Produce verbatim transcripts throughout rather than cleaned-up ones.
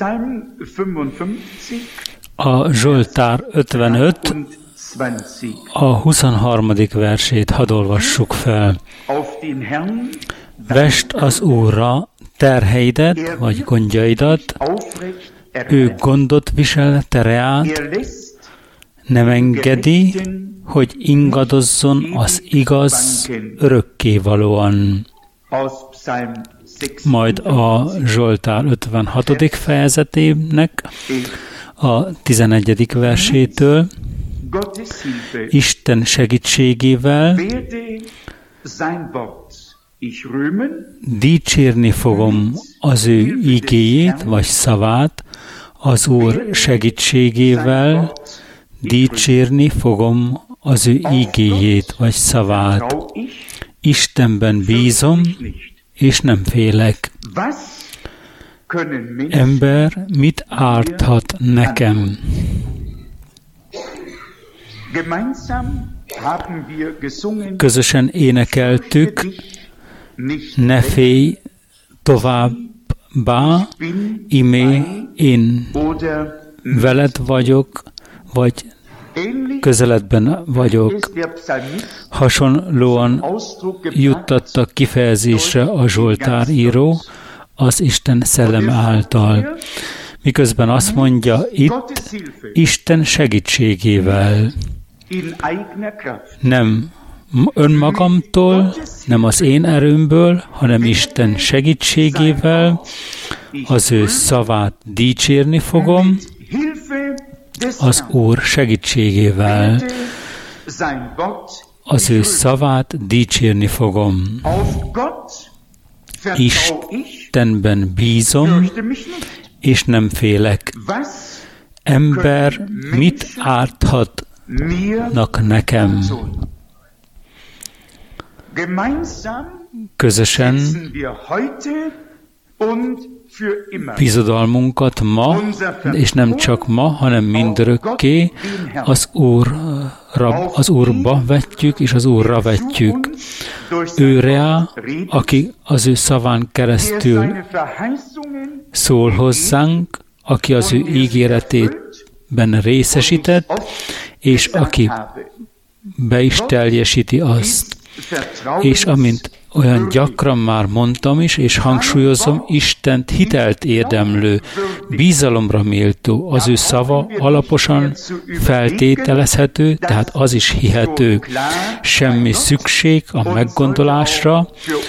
A Zsoltár ötvenöt, a huszonharmadik versét hadd olvassuk fel. Vesd az Úrra terheidet, vagy gondjaidat, ő gondot visel tereát, nem engedi, hogy ingadozzon az igaz örökkévalóan. Majd a Zsoltár ötvenhatodik fejezetének a tizenegyedik versétől: Isten segítségével dicsérni fogom az ő igéjét, vagy szavát, az Úr segítségével dicsérni fogom az ő igéjét, vagy szavát. Istenben bízom, és nem félek. Ember mit árthat nekem? Közösen énekeltük, ne félj továbbá, imé én veled vagyok, vagy közeledben vagyok. Hasonlóan juttattak kifejezésre a Zsoltáríró az Isten szelleme által, miközben azt mondja itt, Isten segítségével. Nem önmagamtól, nem az én erőmből, hanem Isten segítségével, az ő szavát dicsérni fogom, az Úr segítségével, az ő szavát dicsérni fogom. Istenben bízom, és nem félek. Ember mit árthatnak nekem? Közösen bizodalmunkat ma, és nem csak ma, hanem mindörökké az Úrra, az Úrba vetjük, és az Úrra vetjük. Őre, aki az ő szaván keresztül szól hozzánk, aki az ő ígéretében részesített, és aki be is teljesíti azt. És amint olyan gyakran már mondtam is, és hangsúlyozom, Istent hitelt érdemlő, bizalomra méltó, az ő szava alaposan feltételezhető, tehát az is hihető. Semmi szükség a meggondolásra,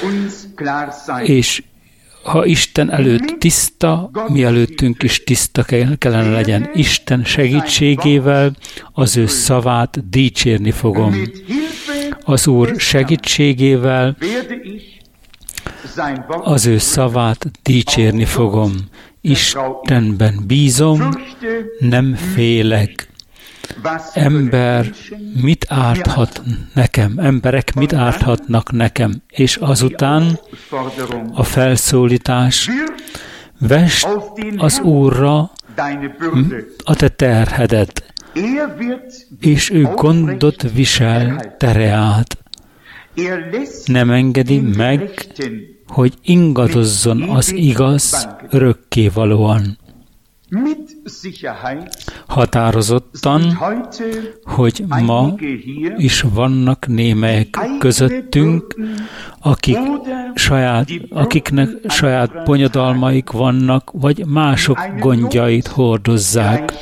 és ha Isten előtt tiszta, mi előttünk is tiszta kellene legyen. Isten segítségével az ő szavát dicsérni fogom. Az Úr segítségével az ő szavát dicsérni fogom. Istenben bízom, nem félek. Ember mit árthat nekem? Emberek mit árthatnak nekem? És azután a felszólítás: vesd az Úrra a te terhedet, és ő gondot visel tereát. Nem engedi meg, hogy ingadozzon az igaz örökkévalóan. Határozottan, hogy ma is vannak némelyek közöttünk, akik saját, akiknek saját bonyodalmaik vannak, vagy mások gondjait hordozzák,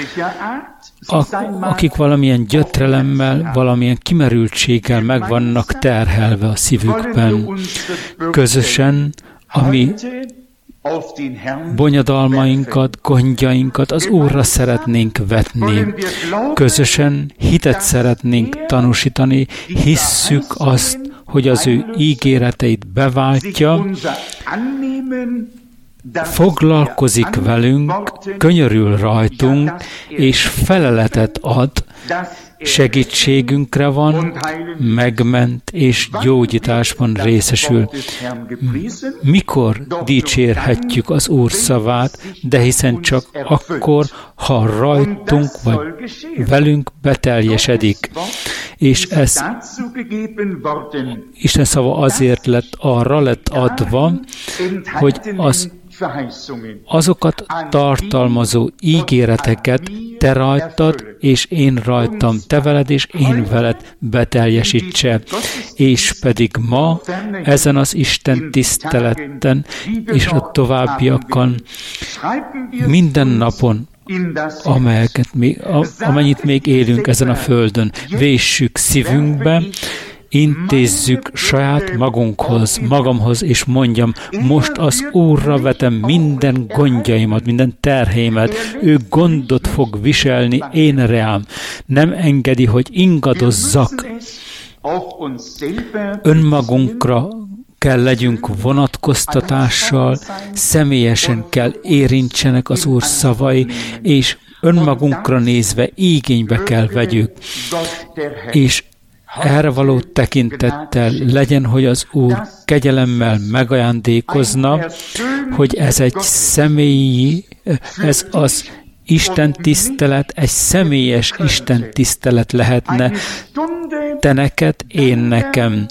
akik valamilyen gyötrelemmel, valamilyen kimerültséggel meg vannak terhelve a szívükben. Közösen, ami bonyodalmainkat, gondjainkat az Úrra szeretnénk vetni. Közösen hitet szeretnénk tanúsítani, hisszük azt, hogy az ő ígéreteit beváltja, foglalkozik velünk, könyörül rajtunk, és feleletet ad, segítségünkre van, megment és gyógyításban részesül. Mikor dicsérhetjük az Úr szavát, de hiszen csak akkor, ha rajtunk vagy velünk beteljesedik. És ez Isten szava azért lett, arra lett adva, hogy az azokat tartalmazó ígéreteket te rajtad, és én rajtam, te veled, és én veled beteljesítse. És pedig ma, ezen az Isten tiszteleten, és a továbbiakon, minden napon, amelyeket még, amennyit még élünk ezen a földön, véssük szívünkbe, intézzük saját magunkhoz, magamhoz, és mondjam, most az Úrra vetem minden gondjaimat, minden terhémet, ő gondot fog viselni én reám. Nem engedi, hogy ingadozzak. Önmagunkra kell legyünk vonatkoztatással, személyesen kell érintsenek az Úr szavai, és önmagunkra nézve igénybe kell vegyük. És erre való tekintettel legyen, hogy az Úr kegyelemmel megajándékozna, hogy ez egy személyi, ez az Isten tisztelet, egy személyes Isten tisztelet lehetne, te neked, én nekem.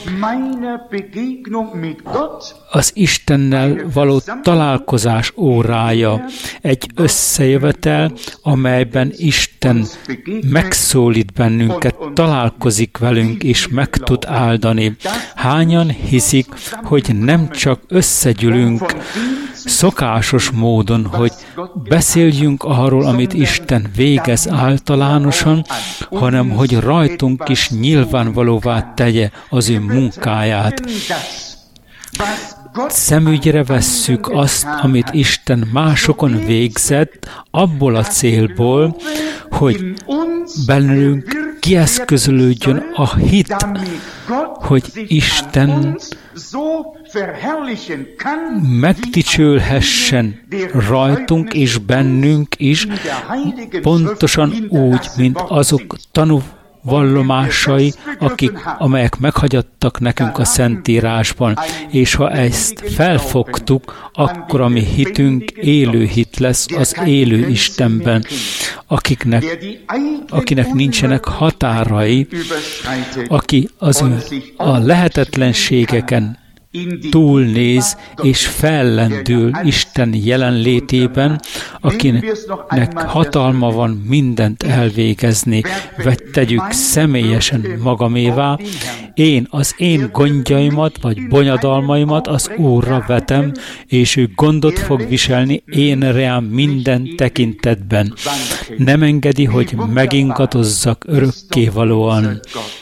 Az Istennel való találkozás órája, egy összejövetel, amelyben Isten megszólít bennünket, találkozik velünk, és meg tud áldani. Hányan hiszik, hogy nem csak összegyűlünk szokásos módon, hogy beszéljünk arról, amit Isten végez általánosan, hanem hogy rajtunk is nyilvánvalóvá tegye az ő munkáját. Szemügyre vesszük azt, amit Isten másokon végzett, abból a célból, hogy bennünk kieszközölődjön a hit, hogy Isten megdicsőlhessen rajtunk és bennünk is, pontosan úgy, mint azok tanúvallomásai, akik, amelyek meghagyattak nekünk a Szentírásban. És ha ezt felfogtuk, akkor a mi hitünk élő hit lesz az élő Istenben, akiknek, akinek nincsenek határai, aki az a lehetetlenségeken túlnéz és fellendül Isten jelenlétében, akinek hatalma van mindent elvégezni, vagy tegyük személyesen magamévá. Én az én gondjaimat, vagy bonyodalmaimat az Úrra vetem, és ő gondot fog viselni én reám minden tekintetben. Nem engedi, hogy megingadozzak örökkévalóan.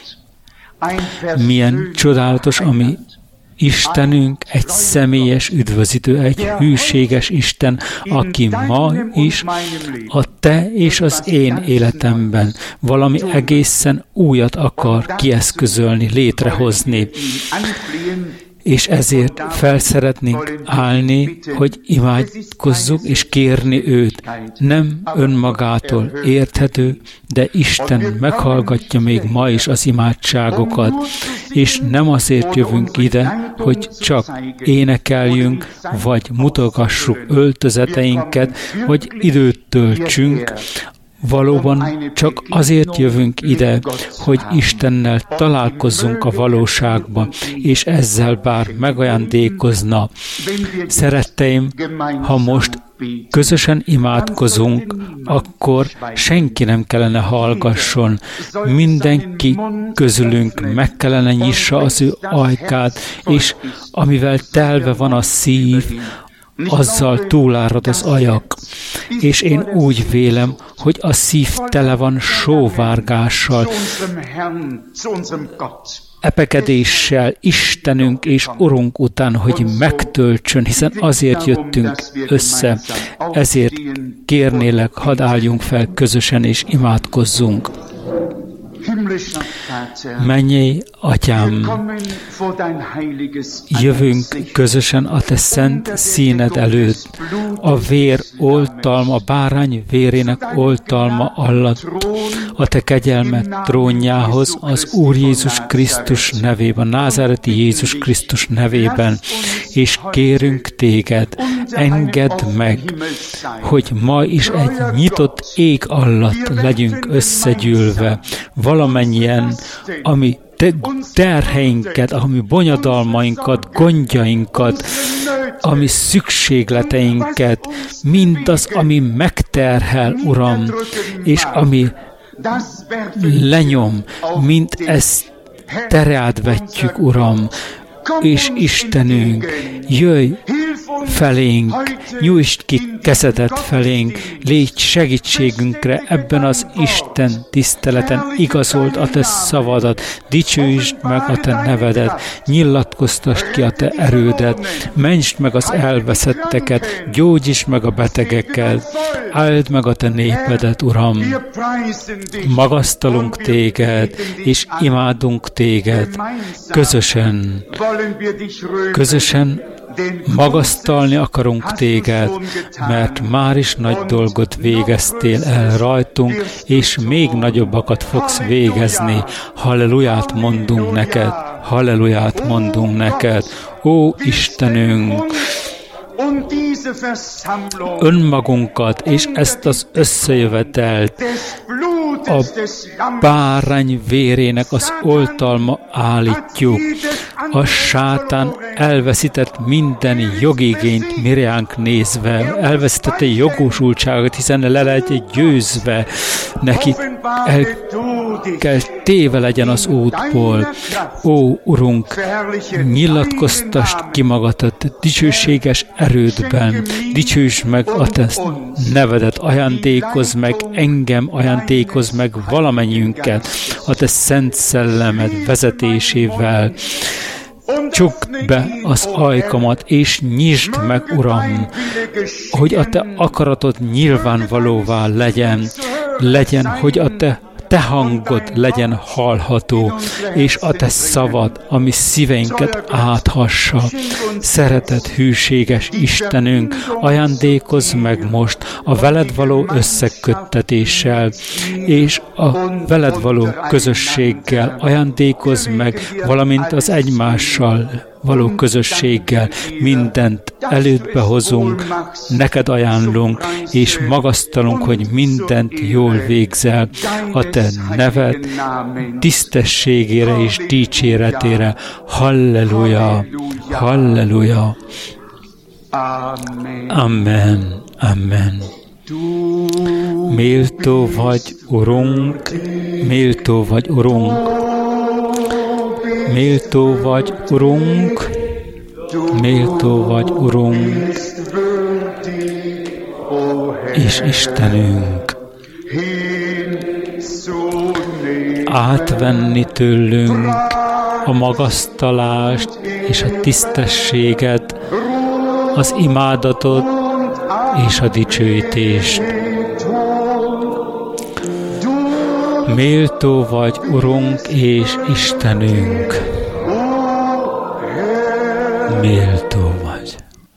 Milyen csodálatos, ami Istenünk egy személyes üdvözítő, egy hűséges Isten, aki ma is a te és az én életemben valami egészen újat akar kieszközölni, létrehozni. És ezért fel szeretnénk állni, hogy imádkozzuk és kérni őt. Nem önmagától érthető, de Isten meghallgatja még ma is az imádságokat. És nem azért jövünk ide, hogy csak énekeljünk, vagy mutogassuk öltözeteinket, vagy időt töltsünk. Valóban csak azért jövünk ide, hogy Istennel találkozzunk a valóságban, és ezzel bár megajándékozna. Szeretteim, ha most közösen imádkozunk, akkor senki nem kellene hallgasson. Mindenki közülünk meg kellene nyissa az ő ajkát, és amivel telve van a szív, azzal túlárad az ajak. És én úgy vélem, hogy a szív tele van sóvárgással, epekedéssel Istenünk és Urunk után, hogy megtöltsön, hiszen azért jöttünk össze. Ezért kérnélek, hadd álljunk fel közösen és imádkozzunk. Mennyei Atyám, jövünk közösen a Te szent színed előtt, a vér oltalma, a bárány vérének oltalma alatt, a Te kegyelmed trónjához, az Úr Jézus Krisztus nevében, Názáreti Jézus Krisztus nevében, és kérünk Téged, engedd meg, hogy ma is egy nyitott ég alatt legyünk összegyűlve, valamennyien, ami te terheinket, ami bonyodalmainkat, gondjainkat, ami szükségleteinket, mindaz, ami megterhel, Uram, és ami lenyom, mint ezt Te rád vetjük, Uram, és Istenünk, jöjj felénk, nyújtsd ki kezedet felénk, légy segítségünkre ebben az Isten tiszteleten, igazold a Te szavadat, dicsőítsd meg a Te nevedet, nyilatkoztasd ki a Te erődet, mentsd meg az elveszetteket, gyógyítsd meg a betegeket, áld meg a Te népedet, Uram. Magasztalunk Téged, és imádunk Téged, közösen, közösen magasztalni akarunk Téged, mert már is nagy dolgot végeztél el rajtunk, és még nagyobbakat fogsz végezni. Halleluját mondunk neked, halleluját mondunk neked. Ó Istenünk, önmagunkat és ezt az összejövetelt a bárány vérének az oltalma állítjuk. A sátán elveszített minden jogigényt miránk nézve, elveszítette jogosultságot, hiszen le lehet győzve, neki el kell téve legyen az útból. Ó, Urunk, nyilatkoztasd ki magadat dicsőséges erődben, dicsősd meg a Te nevedet, ajándékozz meg engem, ajándékozz meg valamennyiünket a Te szent szellemed vezetésével. Csukd be az ajkamat, és nyisd meg, Uram, hogy a Te akaratod nyilvánvalóvá legyen, legyen, hogy a Te Te hangod legyen hallható, és a Te szavad, ami szíveinket áthassa. Szeretett, hűséges Istenünk, ajándékozz meg most a veled való összeköttetéssel, és a veled való közösséggel ajándékozz meg, valamint az egymással való közösséggel mindent elődbe hozunk, neked ajánlunk, és magasztalunk, hogy mindent jól végzel a Te neved tisztességére és dicséretére. Halleluja! Halleluja! Amen! Amen! Méltó vagy, Urunk, méltó vagy, Urunk, méltó vagy, Urunk, méltó vagy, Urunk, és Istenünk, átvenni tőlünk a magasztalást és a tisztességet, az imádatot és a dicsőítést. Méltó vagy, Urunk és Istenünk. Méltó vagy.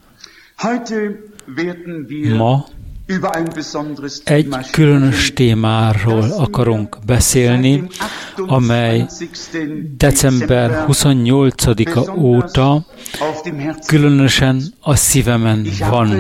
Ma egy különös témáról akarunk beszélni, amely december huszonnyolcadika óta különösen a szívemen van.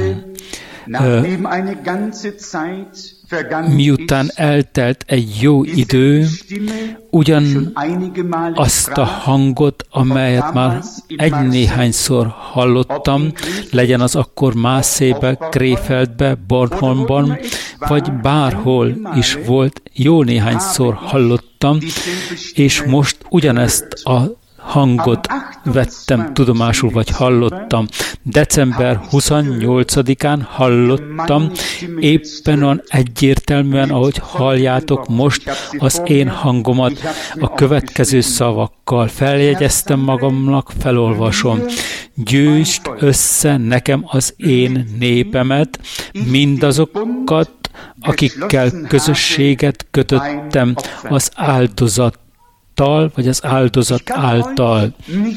Miután eltelt egy jó idő, ugyan azt a hangot, amelyet már egy-néhányszor hallottam, legyen az akkor Mászébe, Kréfeldbe, Bornholmban, vagy bárhol is volt, jó néhányszor hallottam, és most ugyanezt a hangot vettem tudomásul, vagy hallottam. december huszonnyolcadikán hallottam, éppen olyan egyértelműen, ahogy halljátok most az én hangomat, a következő szavakkal feljegyeztem magamnak, felolvasom. Gyűjtsd össze nekem az én népemet, mindazokat, akikkel közösséget kötöttem az áldozattal, vagy az áldozat által.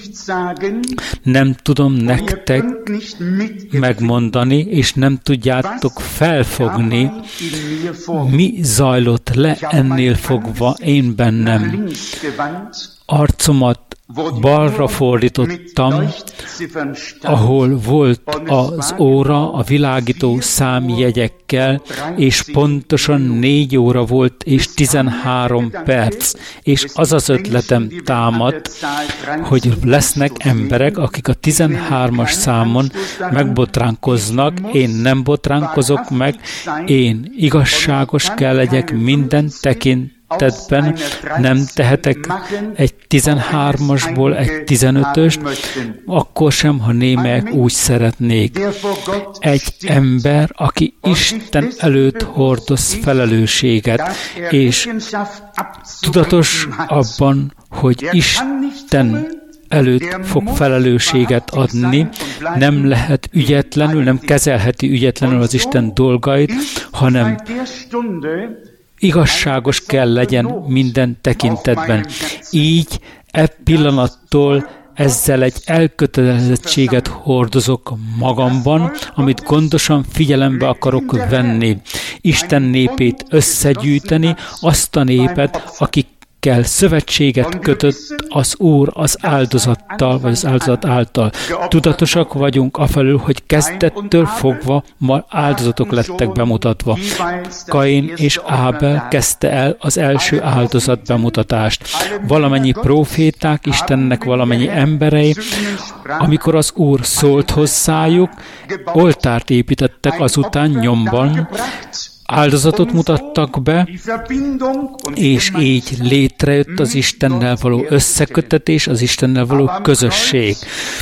Nem tudom nektek megmondani, és nem tudjátok felfogni, mi zajlott le ennél fogva én bennem. Arcomat balra fordítottam, ahol volt az óra a világító számjegyekkel, és pontosan négy óra volt, és tizenhárom perc. És az az ötletem támadt, hogy lesznek emberek, akik a tizenhármas számon megbotránkoznak, én nem botránkozok meg, én igazságos kell legyek minden tekintetben, tettben, nem tehetek egy tizenhármasból egy tizenötöst, akkor sem, ha némelyek úgy szeretnék. Egy ember, aki Isten előtt hordoz felelősséget, és tudatos abban, hogy Isten előtt fog felelősséget adni, nem lehet ügyetlenül, nem kezelheti ügyetlenül az Isten dolgait, hanem igazságos kell legyen minden tekintetben. Így e pillanattól ezzel egy elkötelezettséget hordozok magamban, amit gondosan figyelembe akarok venni. Isten népét összegyűjteni, azt a népet, akik kell szövetséget kötött az Úr az áldozattal, vagy az áldozat által. Tudatosak vagyunk afelől, hogy kezdettől fogva ma áldozatok lettek bemutatva. Kain és Ábel kezdte el az első áldozat bemutatást. Valamennyi próféták, Istennek valamennyi emberei, amikor az Úr szólt hozzájuk, oltárt építettek azután nyomban, áldozatot mutattak be, és így létrejött az Istennel való összekötetés, az Istennel való közösség.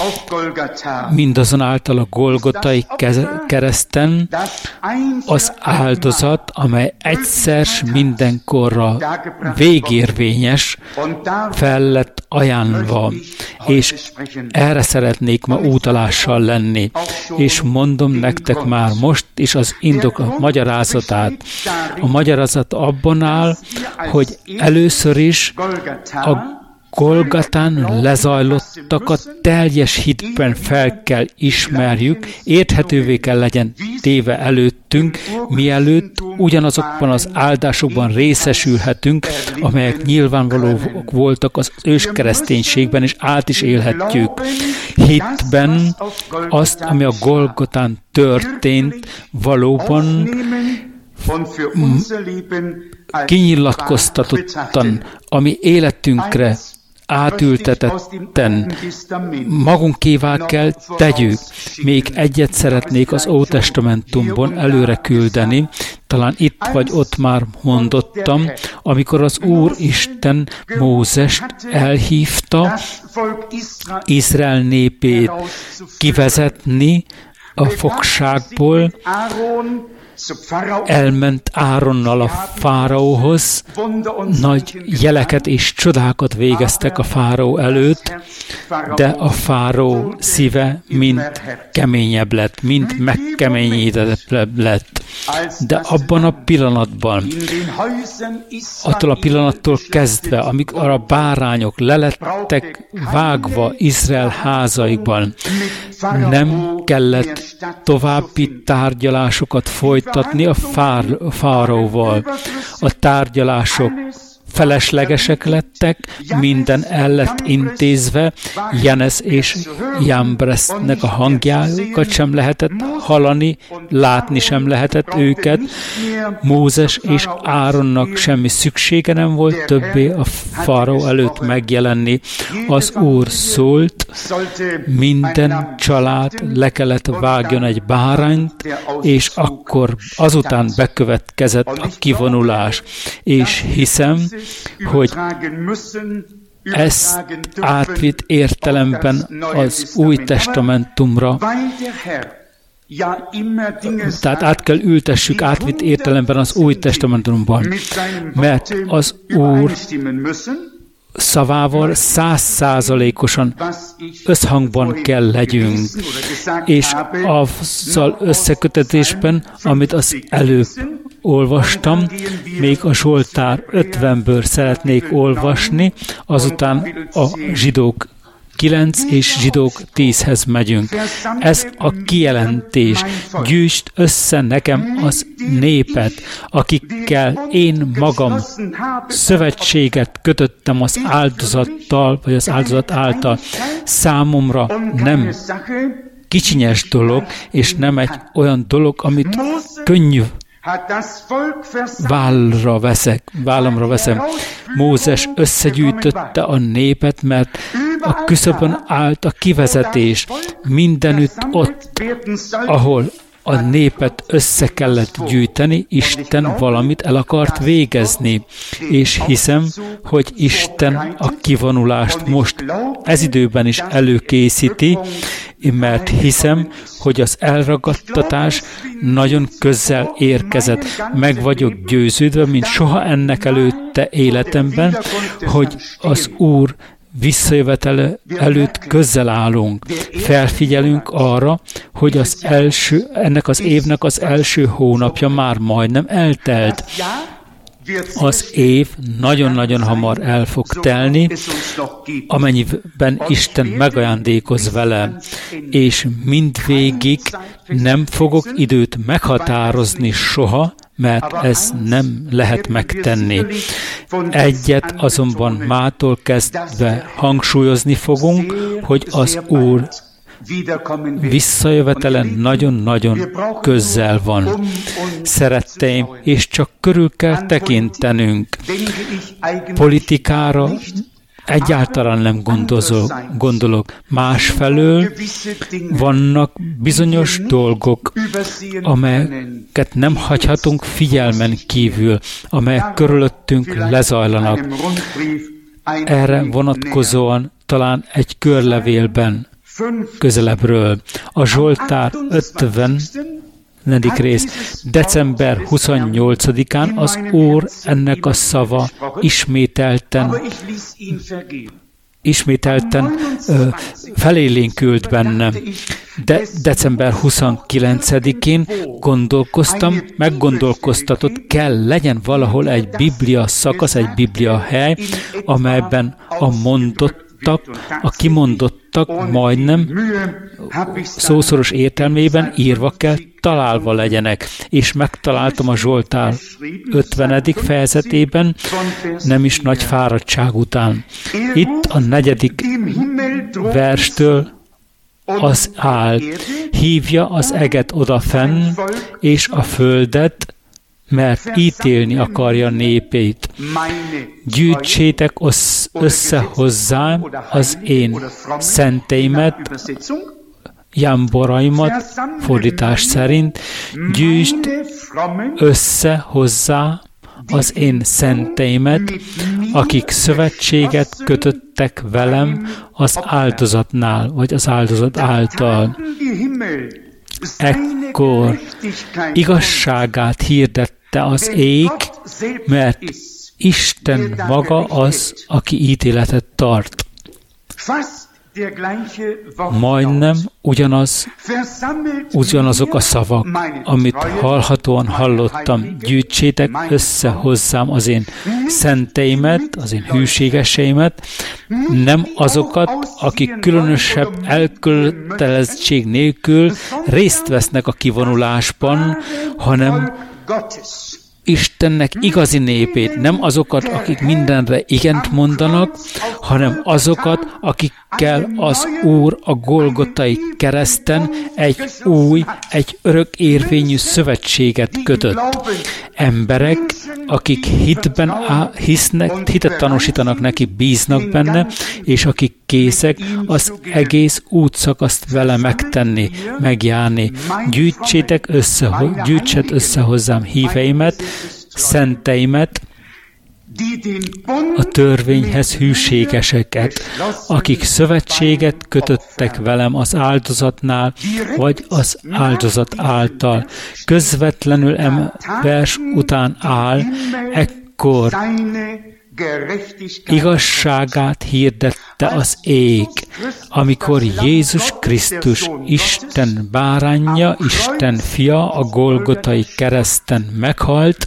Mindazonáltal a Golgotai kereszten az áldozat, amely egyszer mindenkorra végérvényes, fel lett ajánlva, és erre szeretnék ma útalással lenni. És mondom nektek már most is az indok, a magyarázat. A magyarázat abban áll, hogy először is a Golgatán lezajlottakat teljes hitben fel kell ismerjük, érthetővé kell legyen téve előttünk, mielőtt ugyanazokban az áldásokban részesülhetünk, amelyek nyilvánvalók voltak az őskereszténységben, és át is élhetjük. Hitben azt, ami a Golgotán történt, valóban kinyilatkoztatottan, ami életünkre átültetetten magunkévá kell tegyük. Még egyet szeretnék az Ótestamentumban előre küldeni, talán itt vagy ott már mondottam, amikor az Úr Isten Mózest elhívta, Izrael népét kivezetni a fogságból, elment Áronnal a fáraóhoz, nagy jeleket és csodákat végeztek a fáraó előtt, de a fáraó szíve mind keményebb lett, mind megkeményített lett. De abban a pillanatban, attól a pillanattól kezdve, amikor a bárányok lelettek vágva Izrael házaikban, nem kellett további tárgyalásokat folytatni a fár, fáraóval. A tárgyalások feleslegesek lettek, minden el lett intézve, Janes és Jambresznek a hangjákat sem lehetett hallani, látni sem lehetett őket. Mózes és Áronnak semmi szüksége nem volt többé a fáraó előtt megjelenni. Az Úr szólt, minden család le kellett vágjon egy bárányt, és akkor azután bekövetkezett a kivonulás. És hiszem, hogy ezt átvitt értelemben az Új Testamentumra, tehát át kell ültessük átvitt értelemben az Új Testamentumban, mert az Úr szavával százszázalékosan összhangban kell legyünk, és azzal összekötetésben, amit az előbb olvastam, még a Zsoltár ötvenből szeretnék olvasni, azután a Zsidók kilenc és Zsidók tízhez megyünk. Ez a kijelentés. Gyűjtsd össze nekem az népet, akikkel én magam szövetséget kötöttem az áldozattal, vagy az áldozat által. Számomra nem kicsinyes dolog, és nem egy olyan dolog, amit könnyű Vállra veszek, vállamra veszem. Mózes összegyűjtötte a népet, mert a küszöbön állt a kivezetés. Mindenütt ott, ahol a népet össze kellett gyűjteni, Isten valamit el akart végezni. És hiszem, hogy Isten a kivonulást most ez időben is előkészíti, mert hiszem, hogy az elragadtatás nagyon közel érkezett. Meg vagyok győződve, mint soha ennek előtte életemben, hogy az Úr visszajövetele előtt közel állunk. Felfigyelünk arra, hogy az első, ennek az évnek az első hónapja már majdnem eltelt. Az év nagyon-nagyon hamar el fog telni, amennyiben Isten megajándékoz vele, és mindvégig nem fogok időt meghatározni soha, mert ez nem lehet megtenni. Egyet azonban mától kezdve hangsúlyozni fogunk, hogy az Úr visszajövetele nagyon-nagyon közel van. Szeretteim, és csak körül kell tekintenünk. Politikára egyáltalán nem gondozok, gondolok. Másfelől vannak bizonyos dolgok, amelyeket nem hagyhatunk figyelmen kívül, amelyek körülöttünk lezajlanak. Erre vonatkozóan talán egy körlevélben közelebbről. A Zsoltár ötvenedik rész. december huszonnyolcadikán az Úr ennek a szava ismételten ismételten ö, felélénkült bennem. De december huszonkilencedikén gondolkoztam, meggondolkoztatott, kell legyen valahol egy Biblia szakasz, egy Biblia hely, amelyben a mondott a kimondottak majdnem szószoros értelmében írva kell, találva legyenek. És megtaláltam a Zsoltár ötvenedik fejezetében, nem is nagy fáradtság után. Itt a negyedik verstől az áll. Hívja az eget odafenn, és a földet, mert ítélni akarja népét. Gyűjtsétek össze hozzám az én szenteimet, jámboraimat, fordítás szerint, gyűjtsd össze hozzá az én szenteimet, akik szövetséget kötöttek velem az áldozatnál, vagy az áldozat által. Ekkor igazságát hirdette az ég, mert Isten maga az, aki ítéletet tart. Majdnem ugyanaz, ugyanazok a szavak, amit hallhatóan hallottam. Gyűjtsétek össze hozzám az én szenteimet, az én hűségeseimet, nem azokat, akik különösebb elkötelezettség nélkül részt vesznek a kivonulásban, hanem Istennek igazi népét, nem azokat, akik mindenre igent mondanak, hanem azokat, akikkel az Úr a Golgotai kereszten egy új, egy örök érvényű szövetséget kötött. Emberek, akik hitben á, hisznek, hitet tanúsítanak neki, bíznak benne, és akik készek az egész útszakaszt vele megtenni, megjárni. Gyűjtsétek össze, gyűjtset össze hozzám híveimet, szenteimet, a törvényhez hűségeseket, akik szövetséget kötöttek velem az áldozatnál, vagy az áldozat által. Közvetlenül em vers után áll, ekkor igazságát hirdette tette az ég, amikor Jézus Krisztus, Isten báránja, Isten fia a Golgotai kereszten meghalt,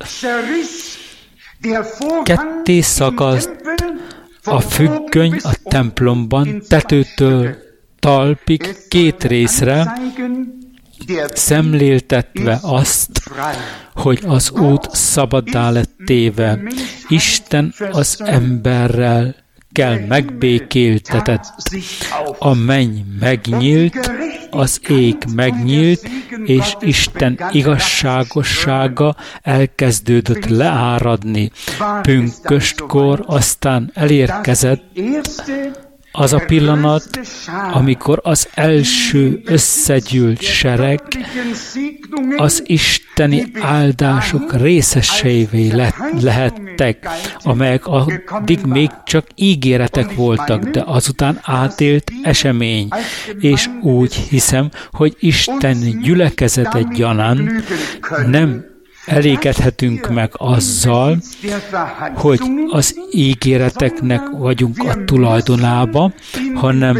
ketté szakadt a függöny a templomban tetőtől talpig két részre, szemléltetve azt, hogy az út szabaddá lett téve. Isten az emberrel kell megbékéltetett. A menny megnyílt, az ég megnyílt, és Isten igazságossága elkezdődött leáradni. Pünköstkor aztán elérkezett az a pillanat, amikor az első összegyűlt sereg az isteni áldások részeseivé le- lehettek, amelyek addig még csak ígéretek voltak, de azután átélt esemény. És úgy hiszem, hogy Isten gyülekezete gyanánt nem elégedhetünk meg azzal, hogy az ígéreteknek vagyunk a tulajdonába, hanem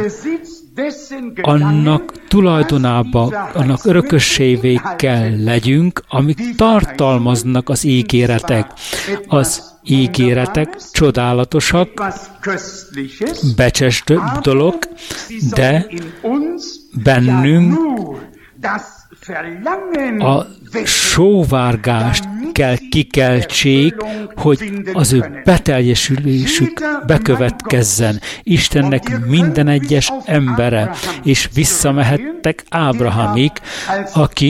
annak tulajdonába, annak örökössévé kell legyünk, amik tartalmaznak az ígéretek. Az ígéretek csodálatosak, becses dolog, de bennünk a sóvárgást kell kikeltsék, hogy az ő beteljesülésük bekövetkezzen. Istennek minden egyes embere, és visszamehettek Ábrahámig, aki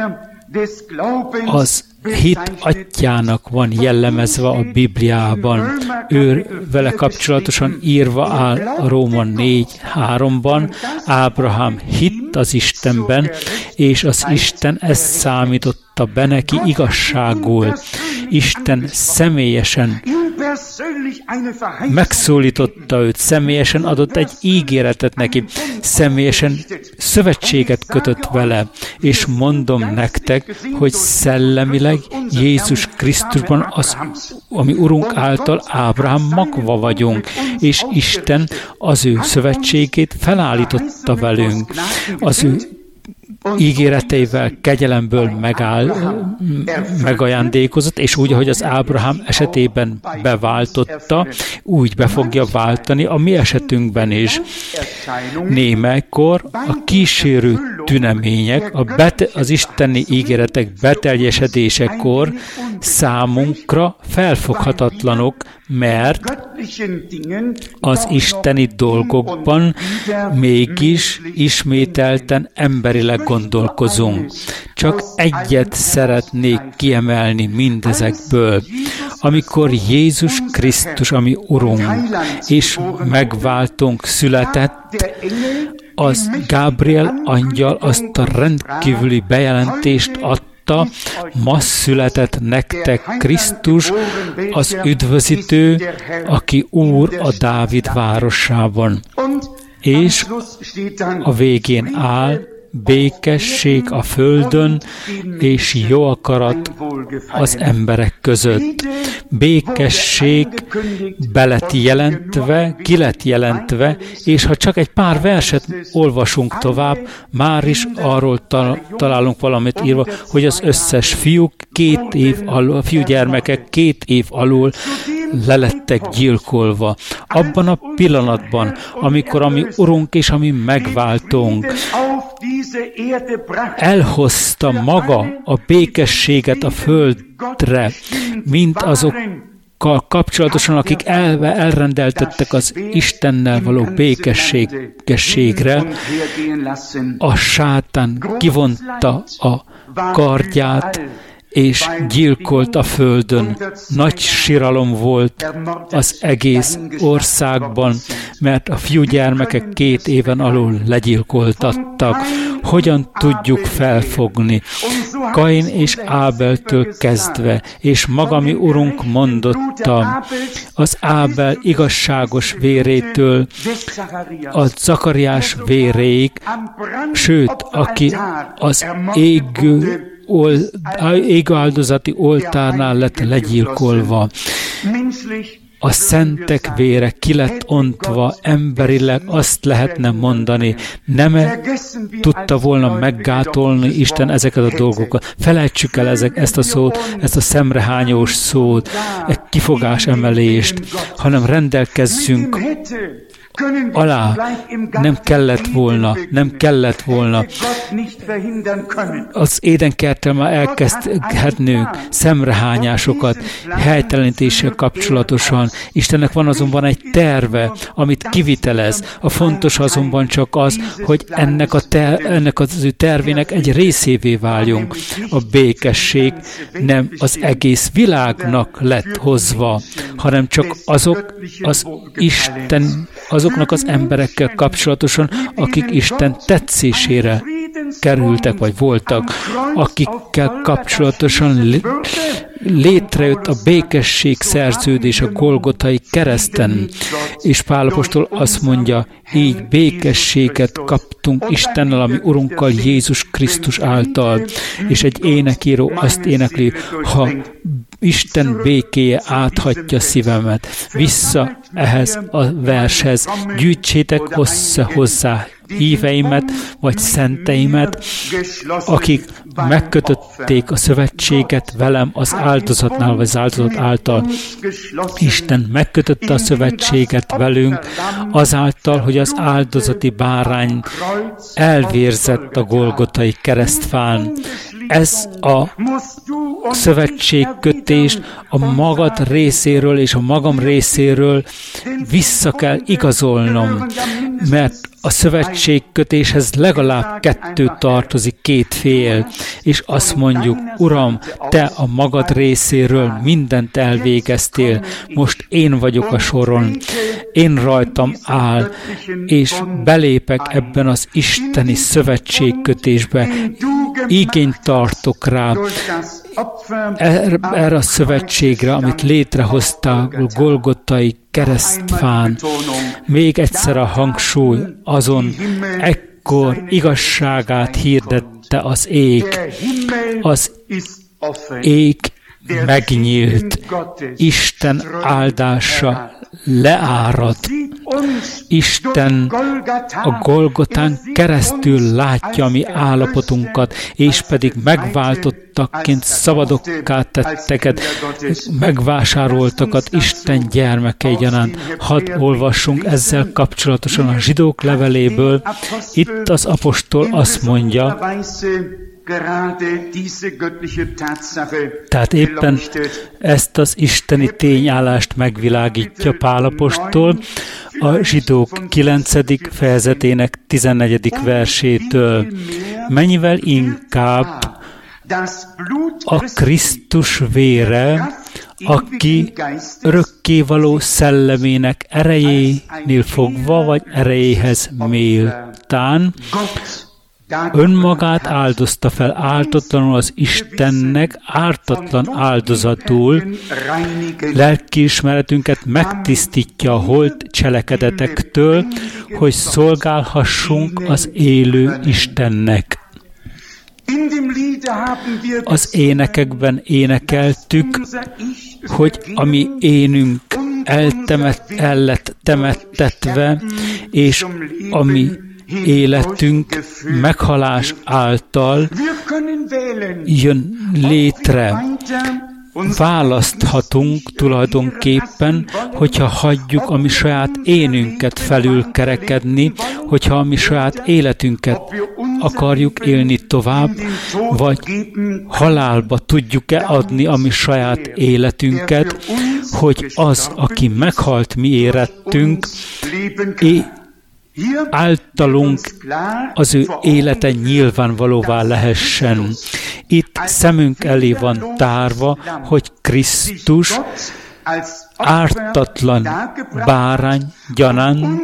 az hit atyának van jellemezve a Bibliában. Ő vele kapcsolatosan írva áll a Róma négy háromban, Ábrahám hitt az Istenben, és az Isten ezt számította be neki igazságul. Isten személyesen megszólította őt, személyesen adott egy ígéretet neki, személyesen szövetséget kötött vele, és mondom nektek, hogy szellemileg Jézus Krisztusban, az, ami Urunk által Ábrahám magva vagyunk, és Isten az ő szövetségét felállította velünk. Az ő ígéreteivel kegyelemből megáll, megajándékozott, és úgy, ahogy az Ábrahám esetében beváltotta, úgy be fogja váltani a mi esetünkben is. Némelykor a kísérő tünemények, a bete, az isteni ígéretek beteljesedésekor számunkra felfoghatatlanok, mert az isteni dolgokban mégis ismételten emberileg gondolkozunk. Csak egyet szeretnék kiemelni mindezekből. Amikor Jézus Krisztus, ami Urunk és megváltónk született, az Gábriel angyal azt a rendkívüli bejelentést adta, ma született nektek Krisztus, az üdvözítő, aki Úr a Dávid városában. És a végén áll, békesség a földön, és jó akarat az emberek között. Békesség be lett jelentve, ki lett jelentve, és ha csak egy pár verset olvasunk tovább, már is arról találunk valamit írva, hogy az összes fiúk két év alul, a fiúgyermekek két év alul lelettek gyilkolva. Abban a pillanatban, amikor a mi Urunk és a mi megváltónk elhozta maga a békességet a földre, mint azokkal kapcsolatosan, akik elve elrendeltettek az Istennel való békességre, a sátán kivonta a kardját, és gyilkolt a földön. Nagy siralom volt az egész országban, mert a fiúgyermekek két éven alul legyilkoltattak. Hogyan tudjuk felfogni? Kain és Ábeltől kezdve, és maga mi Urunk mondotta, az Ábel igazságos vérétől a Zakariás véréig, sőt, aki az égő égő áldozati oltárnál lett legyilkolva. a szentek vére ki lett ontva, emberileg azt lehetne mondani, nem tudta volna meggátolni Isten ezeket a dolgokat. Felejtsük el ezek, ezt a szót, ezt a szemrehányós szót, egy kifogás emelést, hanem rendelkezzünk alá. Nem kellett volna, nem kellett volna. Az édenkerttel már elkezdhetnünk szemrehányásokat, helytelenítéssel kapcsolatosan. Istennek van azonban egy terve, amit kivitelez. A fontos azonban csak az, hogy ennek, a ter- ennek az ő tervének egy részévé váljunk. A békesség nem az egész világnak lett hozva, hanem csak azok az Isten, azoknak az emberekkel kapcsolatosan, akik Isten tetszésére kerültek, vagy voltak, akikkel kapcsolatosan létrejött a békesség szerződés a Golgotai kereszten. És Pál apostol azt mondja, így békességet kaptunk Istennel, ami Urunkkal, Jézus Krisztus által. És egy énekíró azt énekli, ha Isten békéje áthatja szívemet. Vissza ehhez a vershez. Gyűjtsétek össze hozzá híveimet, vagy szenteimet, akik megkötötték a szövetséget velem az áldozatnál, vagy az áldozat által. Isten megkötötte a szövetséget velünk azáltal, hogy az áldozati bárány elvérzett a Golgotai keresztfán. Ez a szövetségkötés a magad részéről és a magam részéről vissza kell igazolnom, mert a szövetségkötéshez legalább kettő tartozik, két fél, és azt mondjuk, Uram, Te a magad részéről mindent elvégeztél, most én vagyok a soron, én rajtam áll, és belépek ebben az isteni szövetségkötésbe, igényt tartok rá, erre a szövetségre, amit létrehoztál Golgotai keresztfán. Még egyszer a hangsúly azon, ekkor igazságát hirdette az ég. Az ég megnyílt. Isten áldása leáradt. Isten a Golgotán keresztül látja mi állapotunkat, és pedig megváltottakként szabadokká tetteket, megvásároltakat Isten gyermekei gyanánt. Hadd olvassunk ezzel kapcsolatosan a Zsidók leveléből. Itt az apostol azt mondja, tehát éppen ezt az isteni tényállást megvilágítja Pál apostol a Zsidók kilencedik fejezetének tizennegyedik versétől. Mennyivel inkább a Krisztus vére, aki örökkévaló szellemének erejénél fogva, vagy erejéhez méltán, önmagát áldozta fel ártatlanul az Istennek, ártatlan áldozatul, lelkiismeretünket megtisztítja a holt cselekedetektől, hogy szolgálhassunk az élő Istennek. Az énekekben énekeltük, hogy a mi énünk eltemet, el lett temettetve, és a mi életünk meghalás által jön létre. Választhatunk tulajdonképpen, hogyha hagyjuk a mi saját énünket felülkerekedni, hogyha a mi saját életünket akarjuk élni tovább, vagy halálba tudjuk-e adni a mi saját életünket, hogy az, aki meghalt mi érettünk, és általunk az ő élete nyilvánvalóvá lehessen. Itt szemünk elé van tárva, hogy Krisztus ártatlan bárány gyanánt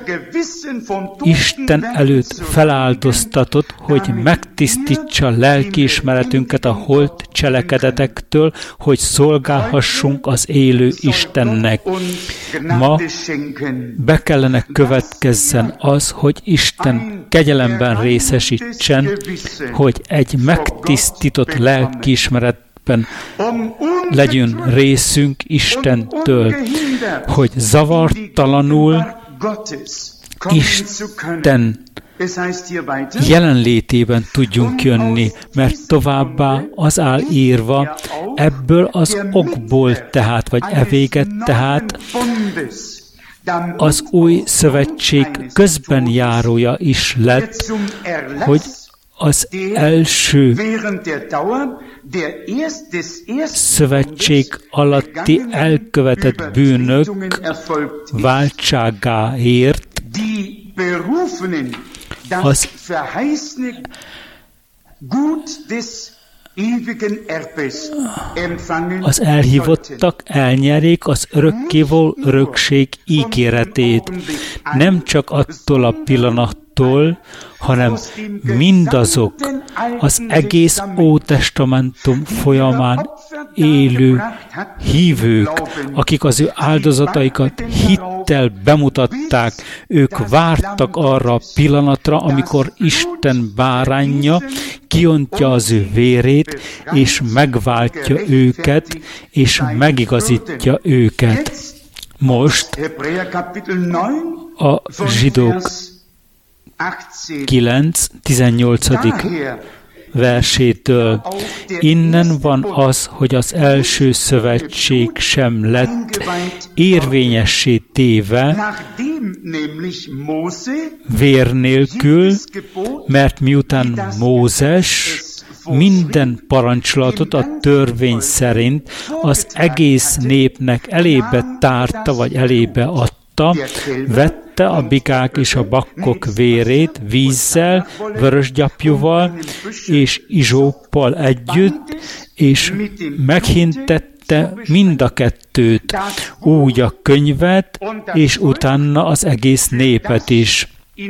Isten előtt feláldoztatott, hogy megtisztítsa lelkiismeretünket a holt cselekedetektől, hogy szolgálhassunk az élő Istennek. Ma be kellene következzen az, hogy Isten kegyelemben részesítsen, hogy egy megtisztított lelkiismeret szövetségben legyen részünk Istentől, hogy zavartalanul Isten jelenlétében tudjunk jönni, mert továbbá az áll írva, ebből az okból tehát, vagy evéget tehát, az új szövetség közben járója is lett, hogy az első szövetség alatti elkövetett bűnök váltságáért az, az elhívottak elnyerik az örökkévaló örökség ígéretét, nem csak attól a pillanattól, hanem mindazok az egész Ótestamentum folyamán élő hívők, akik az ő áldozataikat hittel bemutatták, ők vártak arra a pillanatra, amikor Isten báránja kiontja az ő vérét, és megváltja őket, és megigazítja őket. Most a Zsidók kilenc tizennyolcadik versétől. Innen van az, hogy az első szövetség sem lett érvényessé téve vér nélkül, mert miután Mózes minden parancslatot a törvény szerint az egész népnek elébe tárta, vagy elébe adta, vette a bikák és a bakkok vérét vízzel, vörösgyapjúval és izsóppal együtt, és meghintette mind a kettőt, úgy a könyvet, és utána az egész népet is.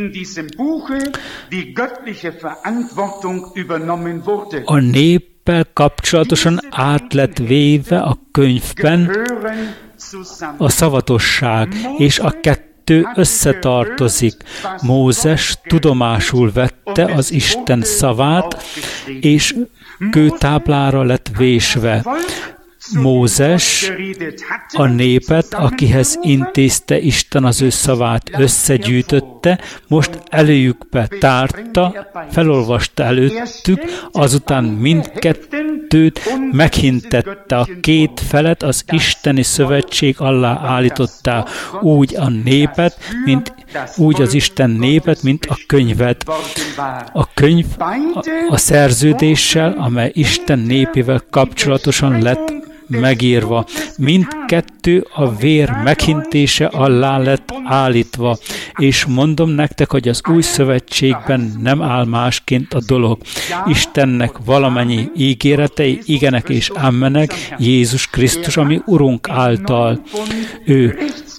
A néppel kapcsolatosan át lett véve a könyvben a szavatosság, és a kettő összetartozik. Mózes tudomásul vette az Isten szavát, és kőtáblára lett vésve. Mózes a népet, akihez intézte Isten az ő szavát, összegyűjtötte, most előjükbe tárta, felolvasta előttük, azután mindkettőt meghintette, a két felet az isteni szövetség alá állította, úgy a népet, mint úgy az Isten népet, mint a könyvet. A könyv a, a szerződéssel, amely Isten népével kapcsolatosan lett megírva. Mindkettő a vér meghintése alá lett állítva, és mondom nektek, hogy az új szövetségben nem áll másként a dolog. Istennek valamennyi ígéretei, igenek és ammenek Jézus Krisztus, ami Urunk által. Ő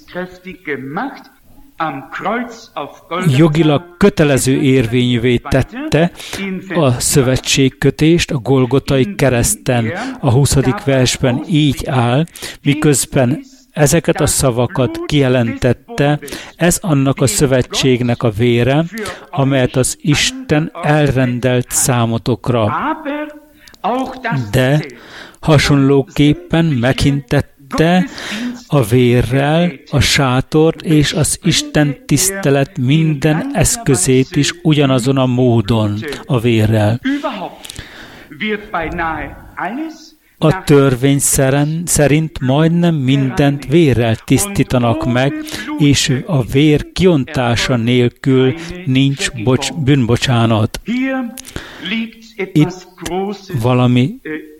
jogilag kötelező érvényűvé tette a szövetségkötést a Golgotai kereszten. A huszadik versben így áll, miközben ezeket a szavakat kijelentette, ez annak a szövetségnek a vére, amelyet az Isten elrendelt számotokra. De hasonlóképpen meghintette a vérrel a sátort és az Isten tisztelet minden eszközét is ugyanazon a módon a vérrel. A törvény szerint majdnem mindent vérrel tisztítanak meg, és a vér kiontása nélkül nincs bocs, bűnbocsánat. Itt valami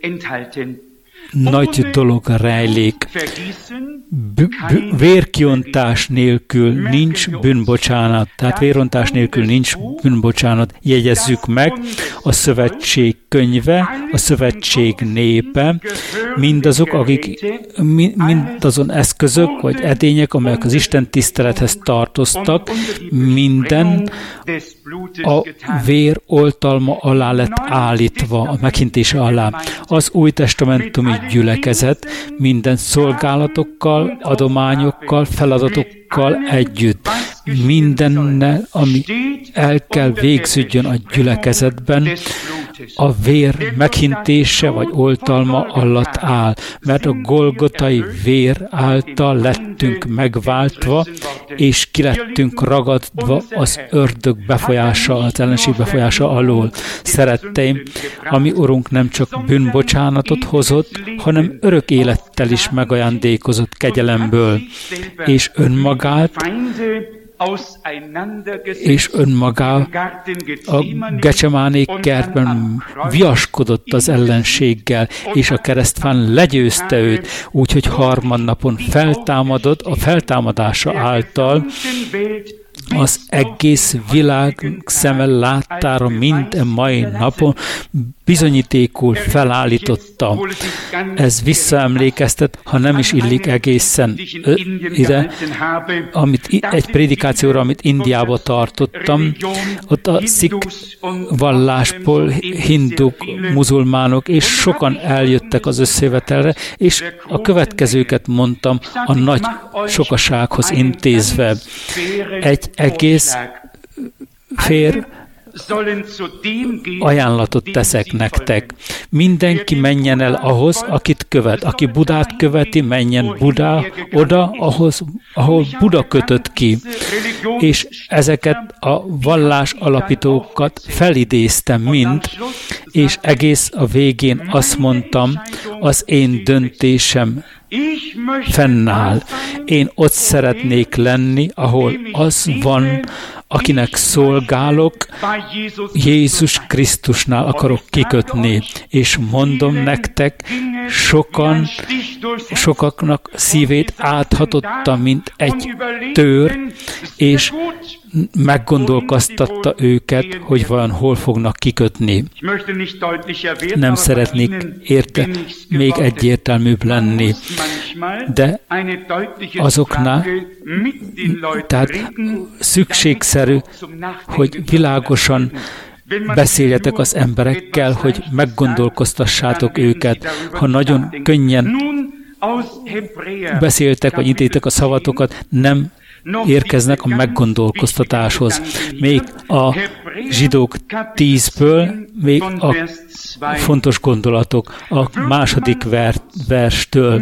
nagy dolog rejlik. B- b- vérkiontás nélkül nincs bűnbocsánat. Tehát vérontás nélkül nincs bűnbocsánat. Jegyezzük meg, a szövetség könyve, a szövetség népe, mindazok, akik, mindazon eszközök vagy edények, amelyek az Isten tisztelethez tartoztak, minden a vér oltalma alá lett állítva, a meghintése alá. Az új testamentumi gyülekezet minden szolgálatokkal, adományokkal, feladatokkal együtt. Mindennel, ami el kell végződjön a gyülekezetben, a vér meghintése vagy oltalma alatt áll, mert a golgotai vér által lettünk megváltva, és ki lettünk ragadva az ördög befolyása, az ellenség befolyása alól. Szeretteim, a mi Urunk nem csak bűnbocsánatot hozott, hanem örök élettel is megajándékozott kegyelemből, és önmagát és önmagá a Gecsemáné kertben viaskodott az ellenséggel, és a keresztfán legyőzte őt, úgyhogy harmadnapon feltámadott a feltámadása által az egész világ szeme láttára mind a mai napon bizonyítékul felállította. Ez visszaemlékeztet, ha nem is illik egészen ide, amit, egy prédikációra, amit Indiába tartottam, ott a szik vallásból hinduk, muzulmánok, és sokan eljöttek az összejövetelre, és a következőket mondtam a nagy sokasághoz intézve. Egy egész fér ajánlatot teszek nektek. Mindenki menjen el ahhoz, akit követ. Aki Budát követi, menjen Budá, oda, ahhoz, ahol Buda kötött ki. És ezeket a vallás alapítókat felidéztem mind, és egész a végén azt mondtam, az én döntésem fennáll. Én ott szeretnék lenni, ahol az van, akinek szolgálok, Jézus Krisztusnál akarok kikötni. És mondom nektek, sokan, sokaknak szívét áthatotta, mint egy tőr, és meggondolkoztatta őket, hogy vajon hol fognak kikötni. Nem szeretnék érte még egyértelműbb lenni, de azoknál, tehát szükségszerű, hogy világosan beszéljetek az emberekkel, hogy meggondolkoztassátok őket. Ha nagyon könnyen beszéltek, vagy intéztek a szavatokat, nem érkeznek a meggondolkoztatáshoz. Még a zsidók tízből még a fontos gondolatok a második ver, verstől.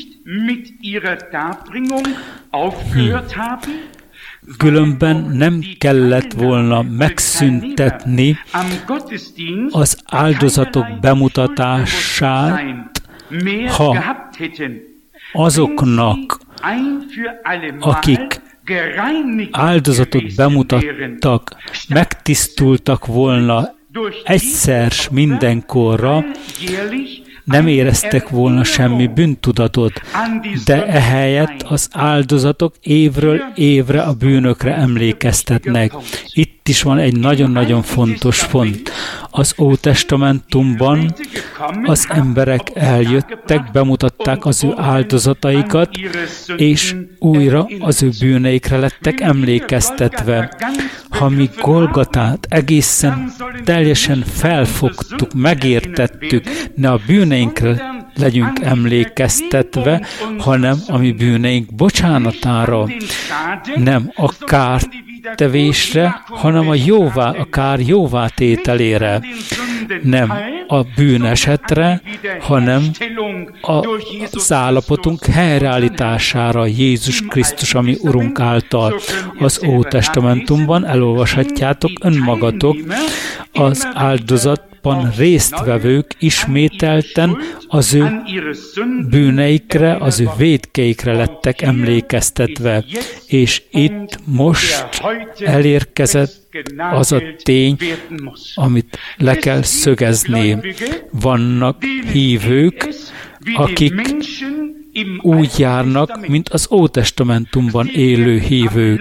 Hmm. Különben nem kellett volna megszüntetni az áldozatok bemutatását, ha azoknak, akik áldozatot bemutattak, megtisztultak volna egyszer mindenkorra, nem éreztek volna semmi bűntudatot, de ehelyett az áldozatok évről évre a bűnökre emlékeztetnek. Itt is van egy nagyon-nagyon fontos pont. Az Ótestamentumban az emberek eljöttek, bemutatták az ő áldozataikat, és újra az ő bűneikre lettek emlékeztetve. Ha mi Golgatát egészen teljesen felfogtuk, megértettük, ne a bűneinkre legyünk emlékeztetve, hanem a mi bűneink bocsánatára, nem a kártevésre, hanem a, jóvá, a kár jóvátételére, nem a bűnesetre, hanem az állapotunk helyreállítására Jézus Krisztus, ami Urunk által. Az Ótestamentumban elolvashatjátok önmagatok az áldozatban résztvevők ismételten az ő bűneikre, az ő vétkeikre lettek emlékeztetve. És itt most elérkezett az a tény, amit le kell szögezni. Vannak hívők, akik úgy járnak, mint az Ótestamentumban élő hívők.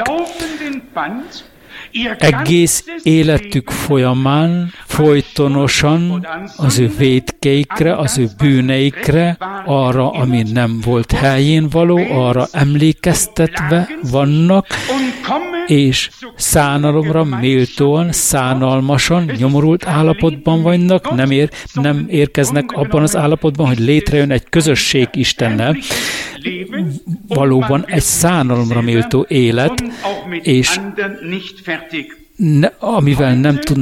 Egész életük folyamán folytonosan az ő vétkeikre, az ő bűneikre, arra, ami nem volt helyén való, arra emlékeztetve vannak, és szánalomra méltóan, szánalmasan, nyomorult állapotban vannak, nem, ér, nem érkeznek abban az állapotban, hogy létrejön egy közösség Istennel, valóban egy szánalomra méltó élet, és ne, amivel nem tudnak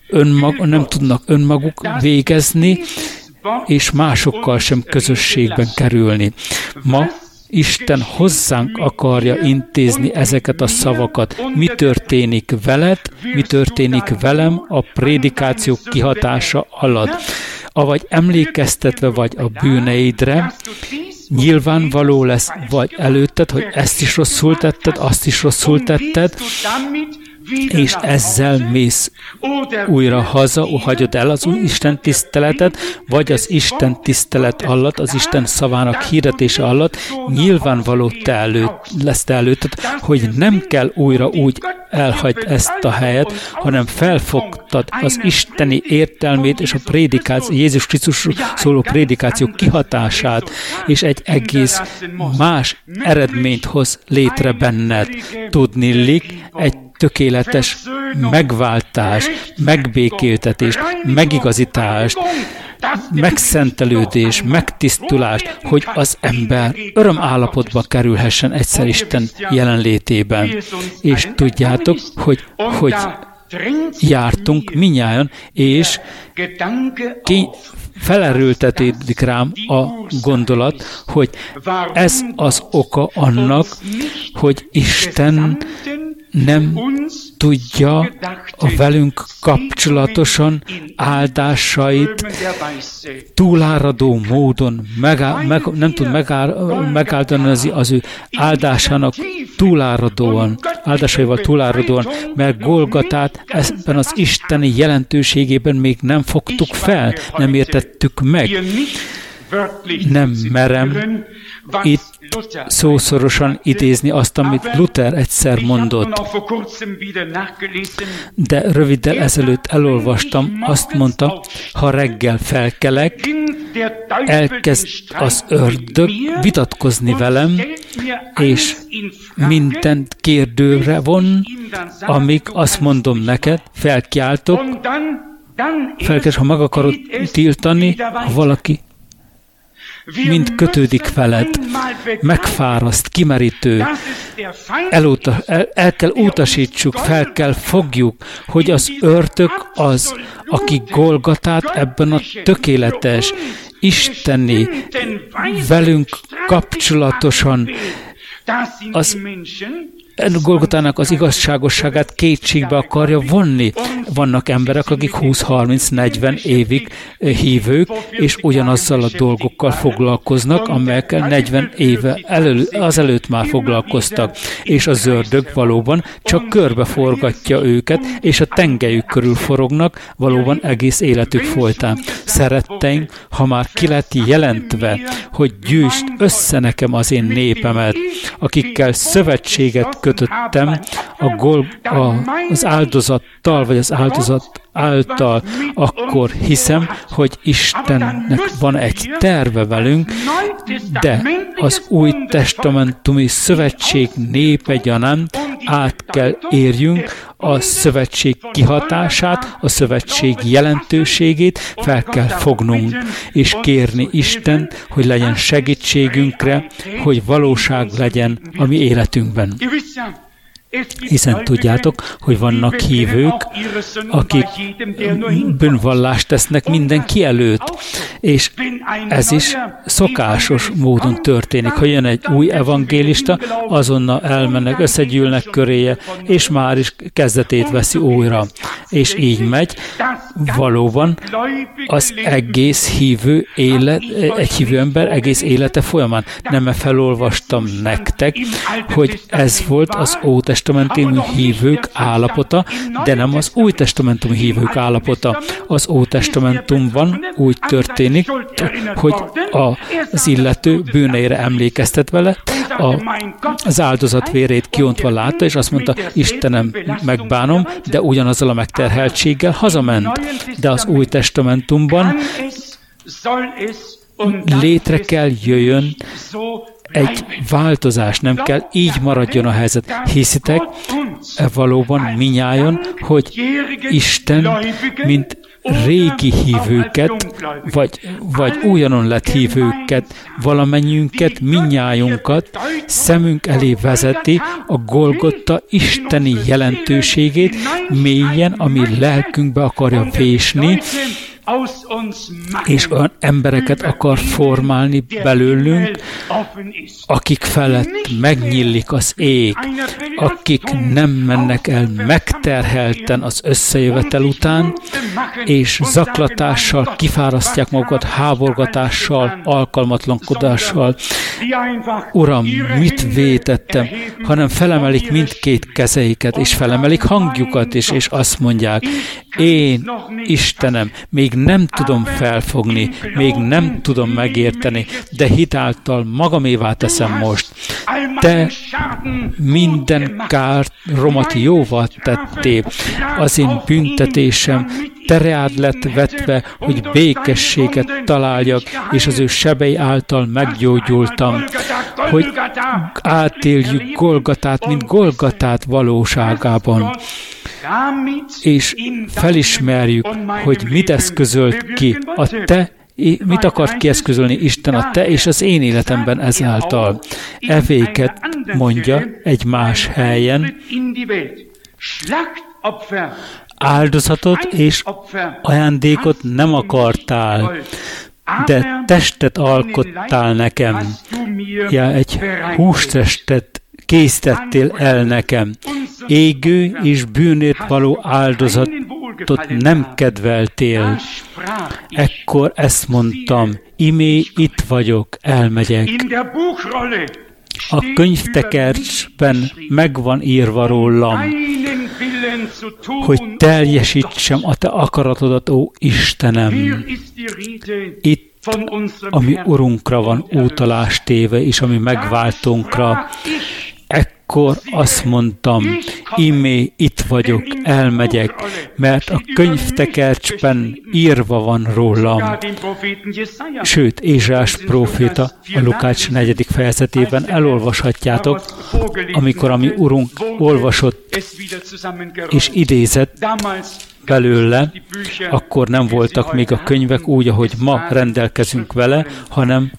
önmag, nem tudnak önmaguk végezni, és másokkal sem közösségben kerülni. Ma Isten hozzánk akarja intézni ezeket a szavakat. Mi történik veled, mi történik velem a prédikáció kihatása alatt. Avagy emlékeztetve vagy a bűneidre, nyilvánvaló lesz vagy előtted, hogy ezt is rosszul tetted, azt is rosszul tetted, és ezzel mész újra haza, hagyod el az Isten tiszteletet, vagy az Isten tisztelet alatt, az Isten szavának hirdetése alatt nyilvánvaló te előtt, lesz te előtted, hogy nem kell újra úgy elhagyd ezt a helyet, hanem felfogtad az isteni értelmét és a prédikáció, Jézus Krisztus szóló prédikáció kihatását, és egy egész más eredményt hoz létre benned. Tudnillik, egy tökéletes megváltás, megbékéltetés, megigazítást, megszentelődés, megtisztulást, hogy az ember örömállapotba kerülhessen egyszer Isten jelenlétében. És tudjátok, hogy, hogy jártunk minnyáján, és ki felerőltetik rám a gondolat, hogy ez az oka annak, hogy Isten nem tudja a velünk kapcsolatosan áldásait túláradó módon megá, meg, nem tud megá, megáldani az, az ő áldásának túláradóan, áldásaival túláradóan, mert Golgatát ebben az isteni jelentőségében még nem fogtuk fel, nem értettük meg. Nem merem itt szószorosan idézni azt, amit Luther egyszer mondott. De röviddel ezelőtt elolvastam, azt mondta, ha reggel felkelek, elkezd az ördög vitatkozni velem, és mindent kérdőre von, amíg azt mondom neked, felkiáltok, felkezd, ha meg akarod tiltani, ha valaki mind kötődik veled, megfáraszt, kimerítő, eluta, el, el kell utasítsuk, fel kell fogjuk, hogy az ördög az, aki Golgatát ebben a tökéletes, isteni, velünk kapcsolatosan az Golgotának az igazságosságát kétségbe akarja vonni. Vannak emberek, akik húsz, harminc, negyven évig hívők, és ugyanazzal a dolgokkal foglalkoznak, amelyekkel negyven éve elő, azelőtt már foglalkoztak. És az ördög valóban csak körbeforgatja őket, és a tengelyük körül forognak, valóban egész életük folytán. Szeretteim, ha már ki lett jelentve, hogy gyűjtsd össze nekem az én népemet, akikkel szövetséget kötöttem a gol, a, az áldozattal, vagy az áldozat által, akkor hiszem, hogy Istennek van egy terve velünk, de az új testamentumi szövetség népe gyanánt át kell érjünk a szövetség kihatását, a szövetség jelentőségét, fel kell fognunk, és kérni Istent, hogy legyen segítségünkre, hogy valóság legyen a mi életünkben. Hiszen tudjátok, hogy vannak hívők, akik bűnvallást tesznek mindenki előtt, és ez is szokásos módon történik. Ha jön egy új evangélista, azonnal elmennek, összegyűlnek köréje, és már is kezdetét veszi újra. És így megy, valóban az egész hívő élet, egy hívő ember egész élete folyamán. Nem felolvastam nektek, hogy ez volt az ótestamentumi hívők állapota, de nem az új testamentumi hívők állapota. Az ótestamentumban úgy történik, hogy az illető bűneire emlékeztet vele, a, az áldozat vérét kiontva látta, és azt mondta, Istenem, megbánom, de ugyanazzal a megterheltséggel hazament. De az új testamentumban létre kell jöjjön egy változás, nem kell így maradjon a helyzet. Hiszitek valóban minnyájon, hogy Isten, mint régi hívőket, vagy, vagy újonnan lett hívőket, valamennyiünket, minnyájunkat szemünk elé vezeti a Golgotta isteni jelentőségét, mélyen, ami lelkünkbe akarja vésni, és olyan embereket akar formálni belőlünk, akik felett megnyílik az ég, akik nem mennek el megterhelten az összejövetel után, és zaklatással kifárasztják magukat, háborgatással, alkalmatlankodással. Uram, mit vétettem? Hanem felemelik mindkét kezeiket, és felemelik hangjukat is, és azt mondják, én, Istenem, még nem tudom felfogni, még nem tudom megérteni, de hitáltal magamévá teszem most. Te minden káromat jóval tettél, az én büntetésem tereád lett vetve, hogy békességet találjak, és az ő sebei által meggyógyultam, hogy átéljük Golgatát, mint Golgatát valóságában, és felismerjük, hogy mit eszközölt ki a te, mit akart kieszközölni Isten a te és az én életemben ezáltal. Evéket mondja egy más helyen, áldozatot és ajándékot nem akartál, de testet alkottál nekem. Ja, egy hústestet készítettél el nekem. Égő és bűnért való áldozatot nem kedveltél. Ekkor ezt mondtam, imé itt vagyok, elmegyek. A könyvtekercsben meg van írva rólam, hogy teljesítsem a te akaratodat, ó Istenem. Itt a mi Urunkra van utalás téve, és a mi megváltónkra. Ekkor azt mondtam, imé itt vagyok, elmegyek, mert a könyvtekercsben írva van rólam. Sőt, Ézsaiás próféta a Lukács negyedik fejezetében elolvashatjátok, amikor a mi Urunk olvasott és idézett belőle, akkor nem voltak még a könyvek úgy, ahogy ma rendelkezünk vele, hanem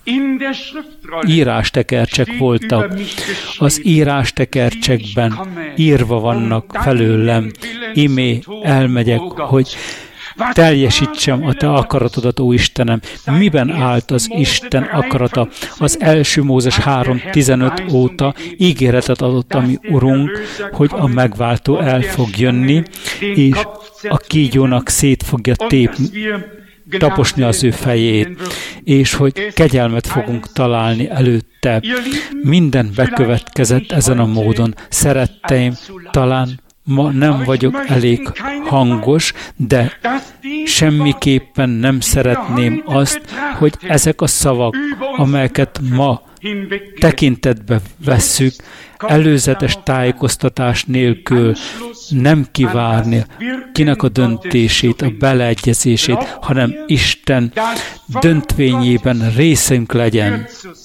írástekercsek voltak. Az írástekercsekben írva vannak felőlem, imé elmegyek, hogy teljesítsem a te akaratodat, ó Istenem. Miben állt az Isten akarata? Az első Mózes három tizenöt óta ígéretet adott a mi Urunk, hogy a megváltó el fog jönni, és a kígyónak szét fogja tépni, taposni az ő fejét, és hogy kegyelmet fogunk találni előtte. Minden bekövetkezett ezen a módon. Szeretteim, talán ma nem vagyok elég hangos, de semmiképpen nem szeretném azt, hogy ezek a szavak, amelyeket ma tekintetbe vesszük, előzetes tájékoztatás nélkül nem kivárni kinek a döntését, a beleegyezését, hanem Isten döntvényében részünk legyen.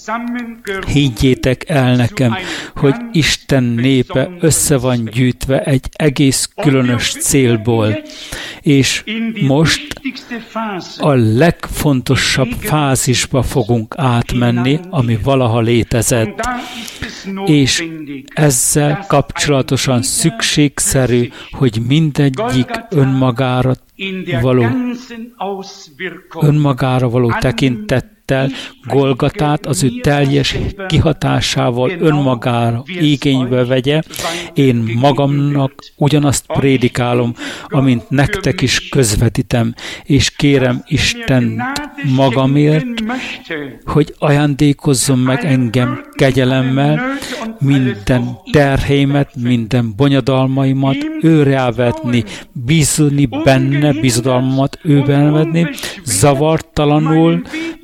Higgyétek el nekem, hogy Isten népe össze van gyűjtve egy egész különös célból, és most a legfontosabb fázisba fogunk átmenni, ami valaha létezett, és ezzel kapcsolatosan szükségszerű, hogy mindegyik önmagára való, önmagára való tekintettel Golgatát az ő teljes kihatásával önmagára igénybe vegye. Én magamnak ugyanazt prédikálom, amint nektek is közvetítem, és kérem Isten magamért, hogy ajándékozzon meg engem kegyelemmel, minden terhémet, minden bonyodalmaimat őre elvetni, bízni benne, bizodalmamat őben venni, zavartalanul,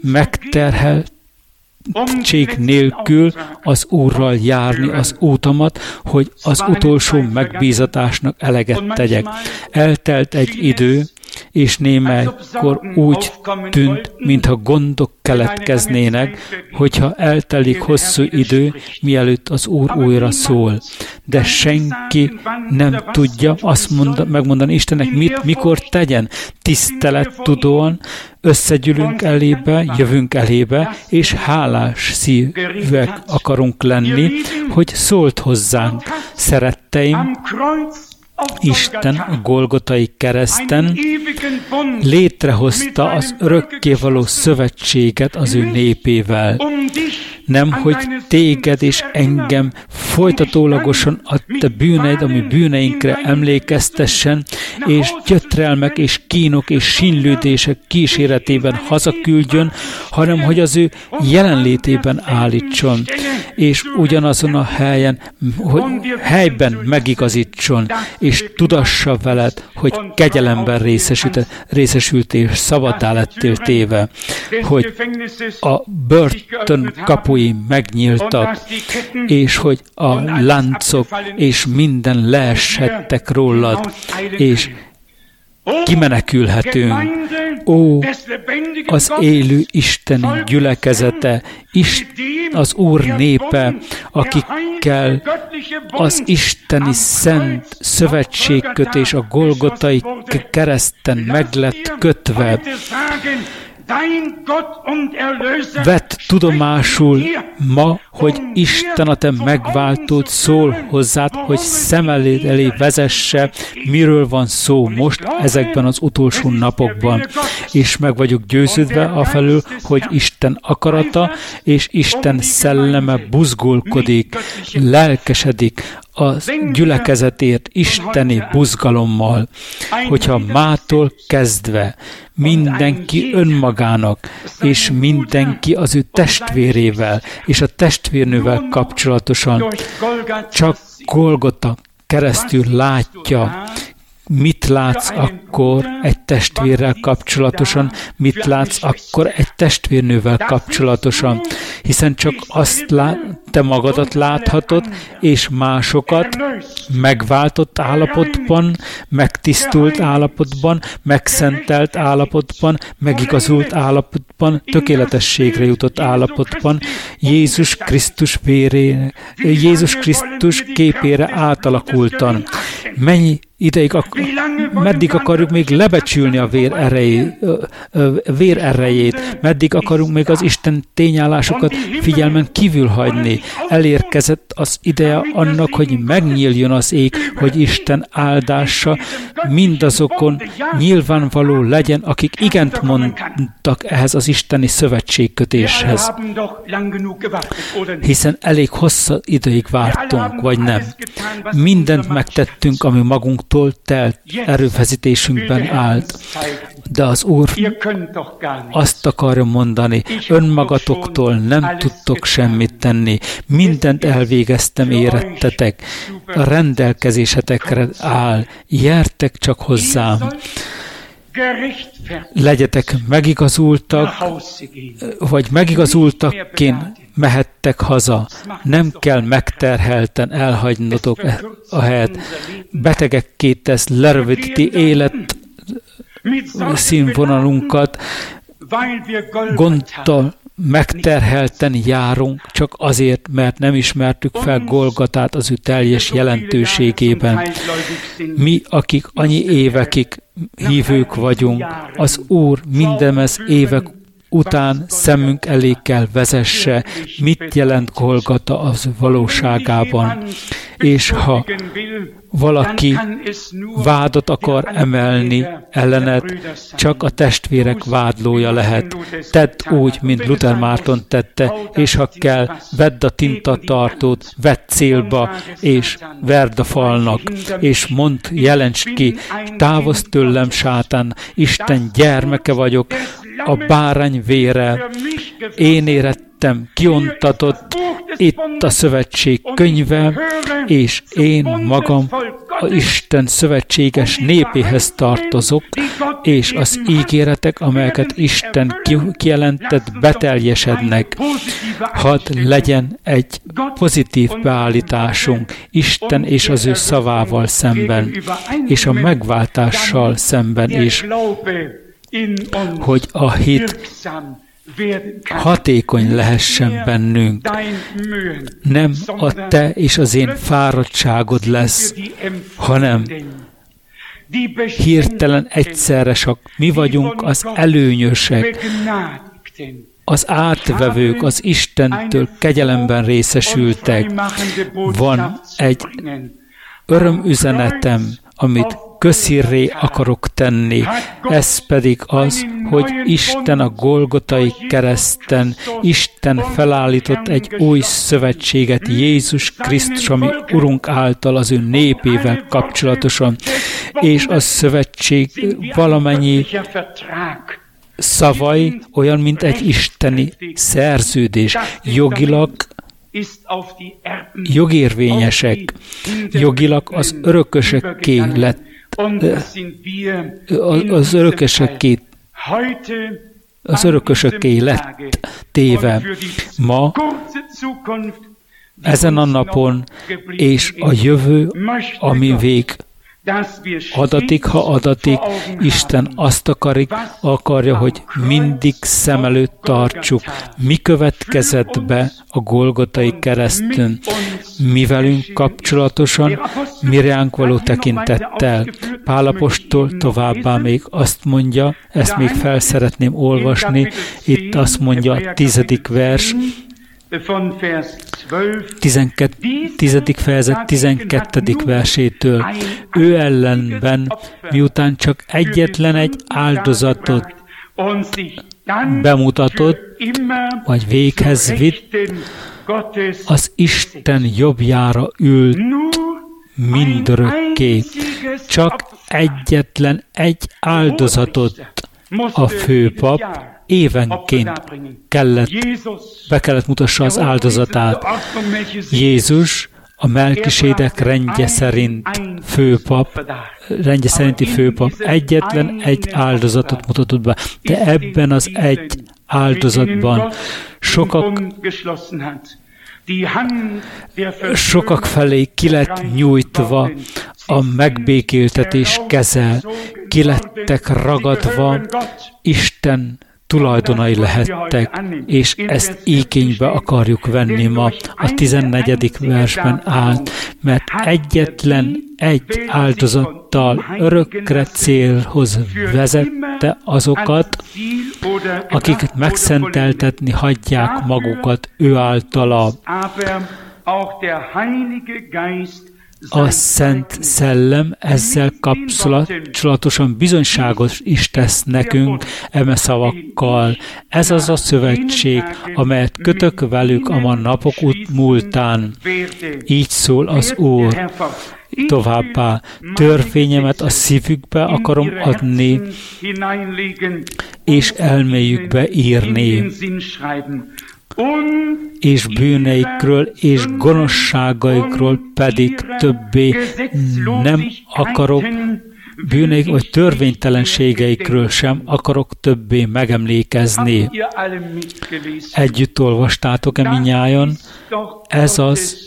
megterheltség nélkül az Úrral járni az útamat, hogy az utolsó megbízatásnak eleget tegyek. Eltelt egy idő, és némelykor úgy tűnt, mintha gondok keletkeznének, hogyha eltelik hosszú idő, mielőtt az Úr újra szól. De senki nem tudja azt mond, megmondani Istennek, mit, mikor tegyen. Tisztelettudóan összegyűlünk elébe, jövünk elébe, és hálás szívűek akarunk lenni, hogy szólt hozzánk. Szeretteim, Isten a Golgotai kereszten létrehozta az örökkévaló szövetséget az ő népével. Nem, hogy téged és engem folytatólagosan a te bűneid, ami bűneinkre emlékeztessen, és gyötrelmek és kínok és sínlődések kíséretében hazaküldjön, hanem hogy az ő jelenlétében állítson, és ugyanazon a helyen, hogy helyben megigazítson, és tudassa veled, hogy kegyelemben részesült és szabaddá lettél téve, hogy a börtön kapui megnyíltak, és hogy a láncok és minden leeshettek rólad, és kimenekülhetünk. Ó, az élő Isteni gyülekezete, az Úr népe, akikkel az isteni szent szövetségkötés a Golgotai kereszten meg lett kötve, vett tudomásul ma, hogy Isten a te megváltód szól hozzád, hogy szem elé, elé vezesse, miről van szó most ezekben az utolsó napokban. És meg vagyok győződve afelől, hogy Isten akarata és Isten szelleme buzgolkodik, lelkesedik a gyülekezetért isteni buzgalommal, hogyha mától kezdve mindenki önmagának, és mindenki az ő testvérével, és a testvérnővel kapcsolatosan csak Golgota keresztül látja, mit látsz akkor egy testvérrel kapcsolatosan, mit látsz akkor egy testvérnővel kapcsolatosan, hiszen csak azt lát, te magadat láthatod, és másokat megváltott állapotban, megtisztult állapotban, megszentelt állapotban, megigazult állapotban, tökéletességre jutott állapotban, Jézus Krisztus véré, Jézus Krisztus képére átalakultan. Mennyi ideig, ak- meddig akarjuk még lebecsülni a vér erejét, vér erejét, meddig akarunk még az Isten tényállásokat figyelmen kívül hagyni. Elérkezett az ideje annak, hogy megnyíljon az ég, hogy Isten áldása mindazokon nyilvánvaló legyen, akik igent mondtak ehhez az isteni szövetségkötéshez. Hiszen elég hosszú ideig vártunk, vagy nem. Mindent megtettünk, ami magunktól telt erőfeszítésünkben állt. De az Úr azt akarja mondani, önmagatoktól nem tudtok semmit tenni. Mindent elvégeztem, érettetek. A rendelkezésetekre áll. Gyertek csak hozzám. Legyetek megigazultak, vagy megigazultakként mehettek haza. Nem kell megterhelten elhagynotok a helyet. Betegekké tesz, lerövidíti élet színvonalunkat, gondtal megterhelten járunk, csak azért, mert nem ismertük fel Golgatát az ő teljes jelentőségében. Mi, akik annyi évekig hívők vagyunk, az Úr mindemez évek után szemünk elé kell vezesse, mit jelent Golgata az valóságában. És ha valaki vádat akar emelni ellened, csak a testvérek vádlója lehet. Tedd úgy, mint Luther Márton tette, és ha kell, vedd a tintatartót, vedd célba, és verd a falnak, és mondd, jelents ki, távozz tőlem, sátán, Isten gyermeke vagyok, a bárány vére, én érettem, kiontatott, itt a szövetség könyve, és én magam a Isten szövetséges népéhez tartozok, és az ígéretek, amelyeket Isten kijelentett, beteljesednek. Hadd legyen egy pozitív beállításunk Isten és az ő szavával szemben, és a megváltással szemben is, hogy a hit hatékony lehessen bennünk. Nem a te és az én fáradtságod lesz, hanem hirtelen egyszerre csak mi vagyunk az előnyösek, az átvevők, az Istentől kegyelemben részesültek. Van egy örömüzenetem, amit közhírré akarok tenni. Ez pedig az, hogy Isten a Golgotai kereszten, Isten felállított egy új szövetséget Jézus Krisztus, ami Urunk által az ő népével kapcsolatosan, és a szövetség valamennyi szavai olyan, mint egy isteni szerződés, jogilag jogérvényesek, jogilag az örökösekké lett, az örökösekké, az örökösekké lett téve. Ma, ezen a napon, és a jövő, ami vég adatik, ha adatik, Isten azt akarik, akarja, hogy mindig szem előtt tartsuk, mi következett be a Golgotai keresztön, mi velünk kapcsolatosan, mi ránk való tekintettel. Pál apostol továbbá még azt mondja, ezt még fel szeretném olvasni, itt azt mondja a tizedik vers, tizedik fejezet tizenkettedik versétől. Ő ellenben, miután csak egyetlen egy áldozatot bemutatott, vagy véghez vitt, az Isten jobbjára ült mindörökké. Csak egyetlen egy áldozatot a főpap évenként kellett, be kellett mutassa az áldozatát. Jézus a Melkisédek rendje szerint főpap, rendje szerinti főpap egyetlen egy áldozatot mutatott be, de ebben az egy áldozatban sokak sokak felé ki lett nyújtva a megbékéltetés keze, ki lettek ragadva, Isten tulajdonai lehettek, és ezt igénybe akarjuk venni ma. A tizennegyedik versben állt, mert egyetlen egy áldozattal örökre célhoz vezette azokat, akiket megszenteltetni hagyják magukat ő általa. A Szent Szellem ezzel kapcsolatosan bizonyságos is tesz nekünk eme szavakkal. Ez az a szövetség, amelyet kötök velük a ma napok múltán. Így szól az Úr. Továbbá törvényemet a szívükbe akarom adni, és elméjükbe írni, és bűneikről és gonoszságaikról pedig többé nem akarok, bűneik vagy törvénytelenségeikről sem akarok többé megemlékezni. Együtt olvastátok-e minnyájan? Ez az,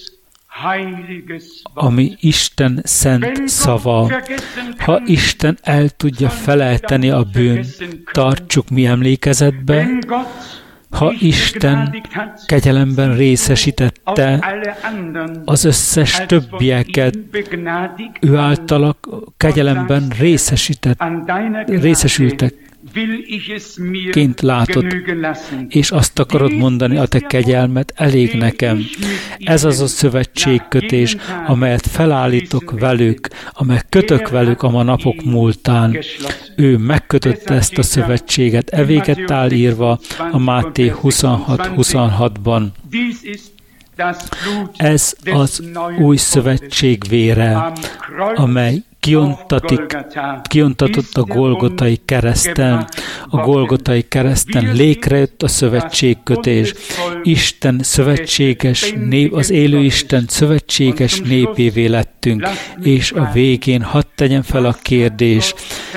ami Isten szent szava. Ha Isten el tudja felejteni a bűnt, tartsuk mi emlékezetbe. Ha Isten kegyelemben részesítette az összes többieket, ő általa kegyelemben részesített, részesültek, ként látod, és azt akarod mondani, a te kegyelmet elég nekem. Ez az a szövetségkötés, amelyet felállítok velük, amelyet kötök velük a ma napok múltán. Ő megkötötte ezt a szövetséget, e véget áll írva a Máté huszonhat huszonhatban. Ez az új szövetség vére, amely kiontatik, kiontatott a Golgotai kereszten. A Golgotai kereszten létrejött a szövetségkötés. Isten szövetséges nép, az élő Isten szövetséges népévé lettünk, és a végén hadd tegyen fel a kérdés,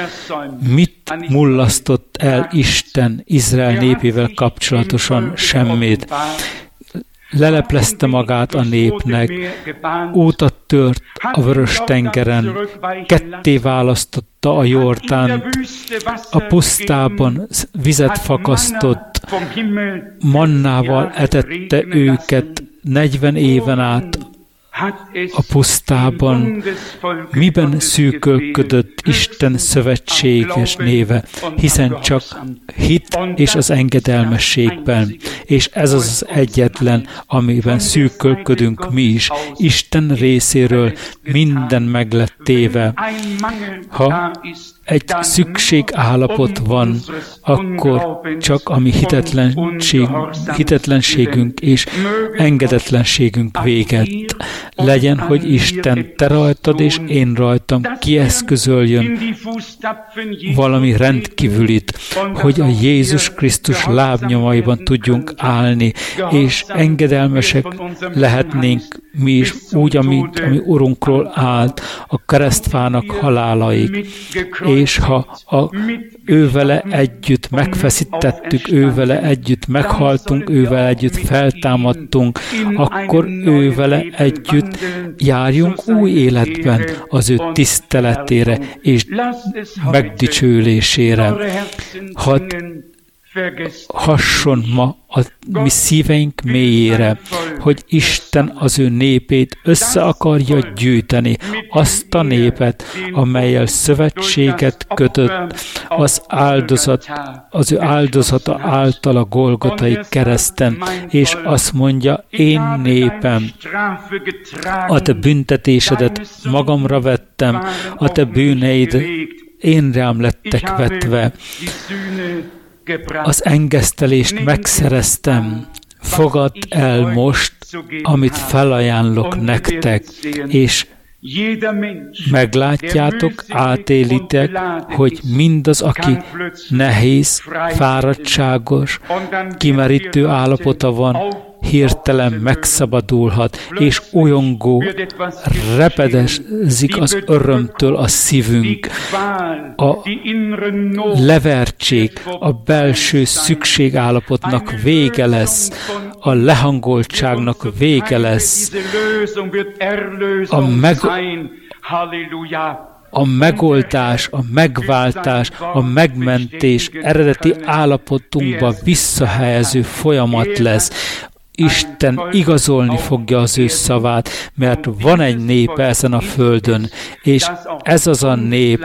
mit mullasztott el Isten Izrael népével kapcsolatosan? Semmit. Leleplezte magát a népnek, útat tört a Vörös-tengeren, ketté választotta a Jordánt, a pusztában vizet fakasztott, mannával etette őket negyven éven át a pusztában. Miben szűkölködött Isten szövetséges néve, hiszen csak hit és az engedelmességben, és ez az egyetlen, amiben szűkölködünk mi is. Isten részéről minden meg lett téve. Ha egy szükségállapot van, akkor csak a mi hitetlenség, hitetlenségünk és engedetlenségünk véget. Legyen, hogy Isten te rajtad és én rajtam kieszközöljön valami rendkívülit, hogy a Jézus Krisztus lábnyomaiban tudjunk állni, és engedelmesek lehetnénk mi is úgy, amit ami Urunkról állt a keresztfának halálaig. És ha a, ővele együtt megfeszítettük, ővele együtt meghaltunk, ővele együtt feltámadtunk, akkor ővele együtt járjunk új életben az ő tiszteletére és megdicsőlésére. Hadd hasson ma a mi szíveink mélyére, hogy Isten az ő népét össze akarja gyűjteni, azt a népet, amellyel szövetséget kötött az áldozat, az ő áldozata által a Golgotai kereszten, és azt mondja, én népem, a te büntetésedet magamra vettem, a te bűneid én rám lettek vetve, az engesztelést megszereztem, fogadd el most, amit felajánlok nektek, és meglátjátok, átélitek, hogy mindaz, aki nehéz, fáradtságos, kimerítő állapota van, hirtelen megszabadulhat, és olyongó repedezik az örömtől a szívünk. A levertség, a belső szükségállapotnak vége lesz, a lehangoltságnak vége lesz, a meg a megoldás, a megváltás, a megmentés eredeti állapotunkba visszahelyező folyamat lesz. Isten igazolni fogja az ő szavát, mert van egy nép ezen a földön, és ez az a nép,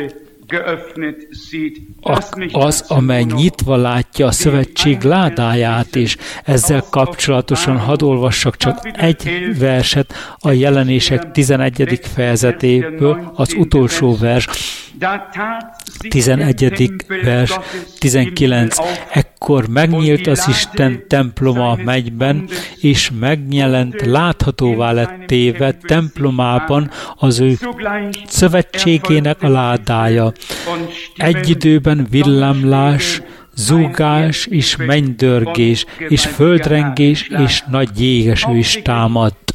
az, amely nyitva látja a szövetség ládáját is. Ezzel kapcsolatosan hadd olvassak csak egy verset a Jelenések tizenegyedik fejezetéből, az utolsó vers, tizenegyedik vers, tizenkilenc. Ekkor megnyílt az Isten temploma a mennyben, és megjelent, láthatóvá lett téve templomában az ő szövetségének a ládája. Egy időben villámlás, zúgás és mennydörgés, és földrengés és nagy jégeső is támadt.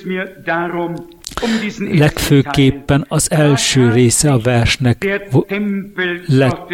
Legfőképpen az első része a versnek lett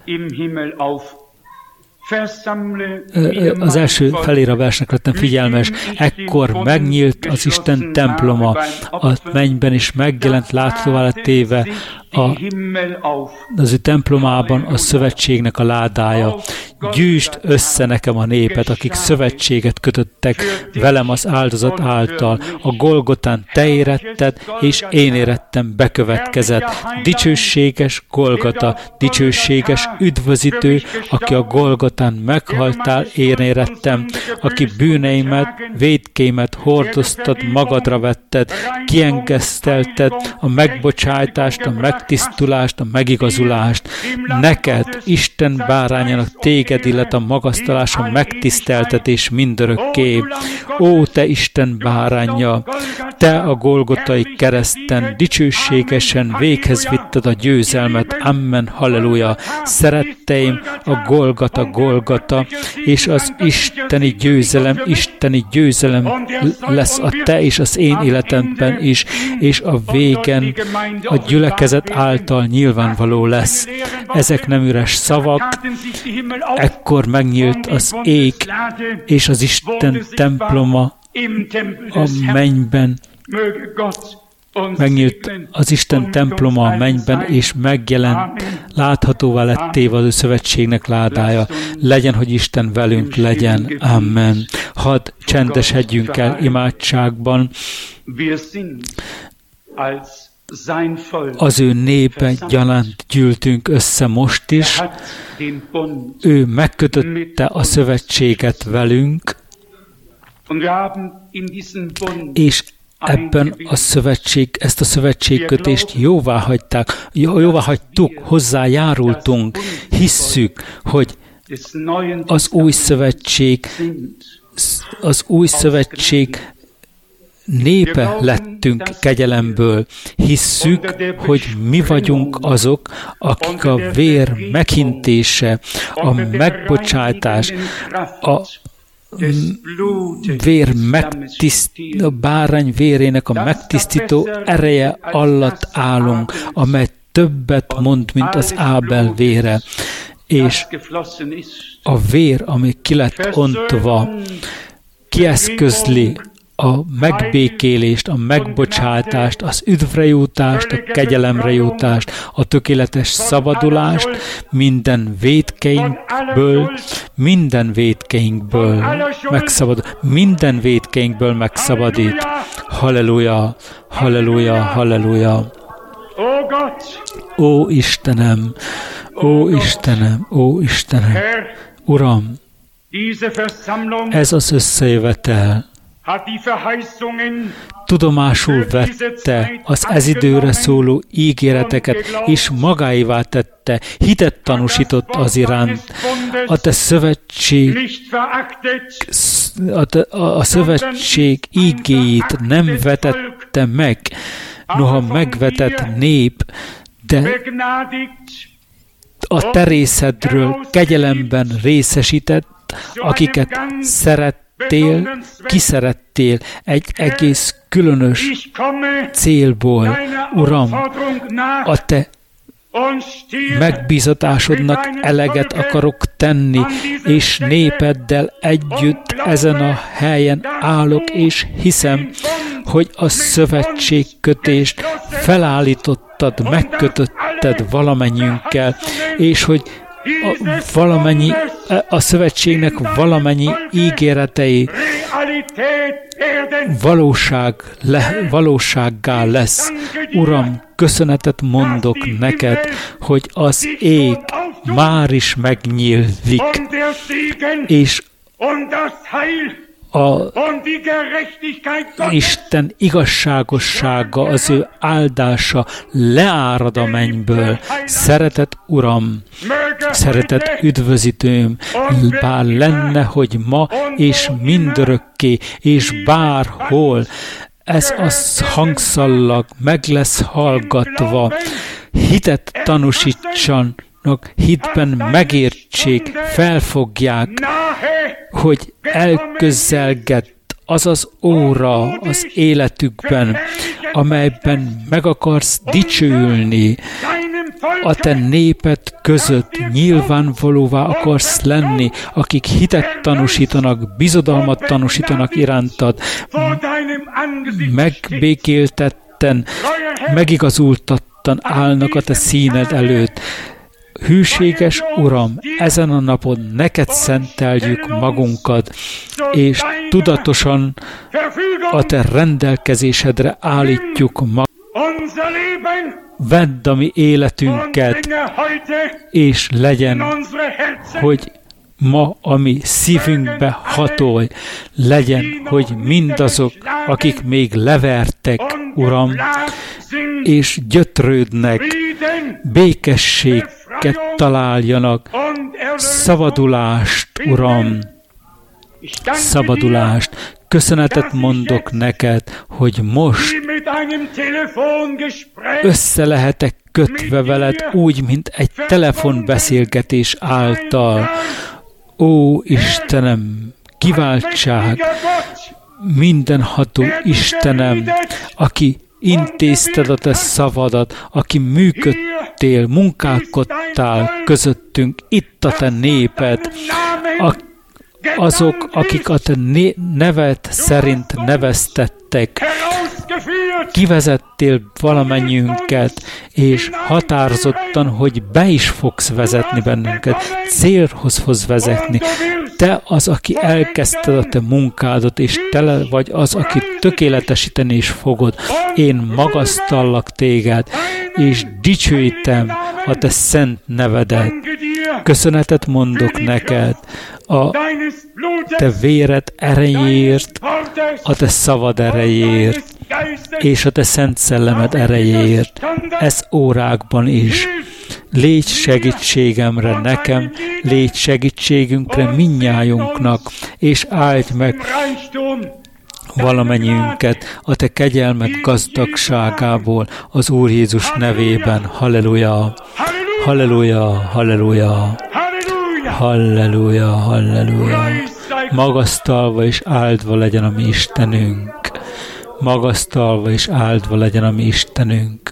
az első felére a versnek lettem figyelmes, ekkor megnyílt az Isten temploma, a mennyben is megjelent láthatóvá lett téve a, az ő templomában a szövetségnek a ládája. Gyűjtsd össze nekem a népet, akik szövetséget kötöttek velem az áldozat által. A Golgotán te éretted, és én érettem, bekövetkezett. Dicsőséges Golgota, dicsőséges üdvözítő, aki a Golgotán meghaltál, én érettem, aki bűneimet, vétkémet hordoztad, magadra vetted, kiengesztelted a megbocsájtást, a meg megtisztulást, a megigazulást. Neked, Isten bárányának, téged illet a magasztalás, a megtiszteltetés mindörökké. Ó, te Isten báránya, te a Golgotai kereszten dicsőségesen véghez vitted a győzelmet. Amen, halleluja. Szeretteim, a Golgata, Golgata, és az isteni győzelem, isteni győzelem lesz a te és az én életemben is, és a végen a gyülekezet által nyilvánvaló lesz. Ezek nem üres szavak, ekkor megnyílt az ég, és az Isten temploma a mennyben, megnyílt az Isten temploma a mennyben, és megjelent, láthatóvá lett téve az ő szövetségnek ládája. Legyen, hogy Isten velünk legyen. Amen. Hadd csendesedjünk el imádságban. Az ő népe gyanánt gyűltünk össze most is. Ő megkötötte a szövetséget velünk, és ebben a szövetség, ezt a szövetségkötést jóvá hagyták, jóvá hagytuk, hozzájárultunk, hisszük, hogy az új szövetség, az új szövetség népe lettünk kegyelemből. Hisszük, hogy mi vagyunk azok, akik a vér meghintése, a megbocsátás, a vér megtiszt, a bárány vérének a megtisztító ereje alatt állunk, amely többet mond, mint az Ábel vére. És a vér, ami ki lett ontva, kieszközli a megbékélést, a megbocsátást, az üdvre jutást, a kegyelemre jutást, a tökéletes szabadulást minden vétkeinkből, minden vétkeinkből megszabadít, minden vétkeinkből megszabadít. Halleluja, halleluja, halleluja. Ó Istenem, ó Istenem, ó Istenem, Uram, ez az összejövetel tudomásul vette az ez időre szóló ígéreteket, és magáévá tette, hitet tanúsított az iránt. A te szövetség, a, te, a, a szövetség ígéit nem vetette meg, noha megvetett nép, de a te részedről kegyelemben részesített, akiket szerettél, kiszerettél egy egész különös célból. Uram, a te megbízatásodnak eleget akarok tenni, és népeddel együtt ezen a helyen állok, és hiszem, hogy a szövetségkötést felállítottad, megkötötted valamennyiünkkel, és hogy a, valamennyi, a szövetségnek valamennyi ígéretei valóság, le, valósággá lesz. Uram, köszönetet mondok neked, hogy az ég már is megnyílik, és a Isten igazságossága, az ő áldása leárad a mennyből. Szeretett Uram, szeretett üdvözítőm, bár lenne, hogy ma és mindörökké, és bárhol ez a hangszallag meg lesz hallgatva, hitet tanúsítsanak, hitben megértsék, felfogják, hogy elközelgett az az óra az életükben, amelyben meg akarsz dicsőülni, a te néped között nyilvánvalóvá akarsz lenni, akik hitet tanúsítanak, bizodalmat tanúsítanak irántad, megbékéltetten, megigazultattan állnak a te színed előtt. Hűséges Uram, ezen a napon neked szenteljük magunkat, és tudatosan a te rendelkezésedre állítjuk magunkat. Vedd a mi életünket, és legyen, hogy ma a mi szívünkbe hatolj, legyen, hogy mindazok, akik még levertek, Uram, és gyötrődnek, békességet találjanak, szabadulást, Uram, szabadulást. Köszönetet mondok neked, hogy most össze lehetek kötve veled úgy, mint egy telefonbeszélgetés által. Ó, Istenem, kiváltság, mindenható Istenem, aki intézted a te szavadat, aki működtél, munkálkodtál közöttünk, itt a te néped, a, azok, akik a te neved szerint neveztettek, kivezettél valamennyiünket, és határozottan, hogy be is fogsz vezetni bennünket, célhoz fogsz vezetni. Te az, aki elkezdted a te munkádat, és te vagy az, aki tökéletesíteni is fogod. Én magasztallak téged, és dicsőítem a te szent nevedet. Köszönetet mondok neked a te véred erejéért, a te szavad erejéért, és a te szent szellemed erejéért, ez órákban is. Légy segítségemre nekem, légy segítségünkre mindnyájunknak, és áldj meg valamennyiünket a te kegyelmed gazdagságából az Úr Jézus nevében. Halleluja! Halleluja! Halleluja! Halleluja! Halleluja! Magasztalva és áldva legyen a mi Istenünk! Magasztalva és áldva legyen a mi Istenünk!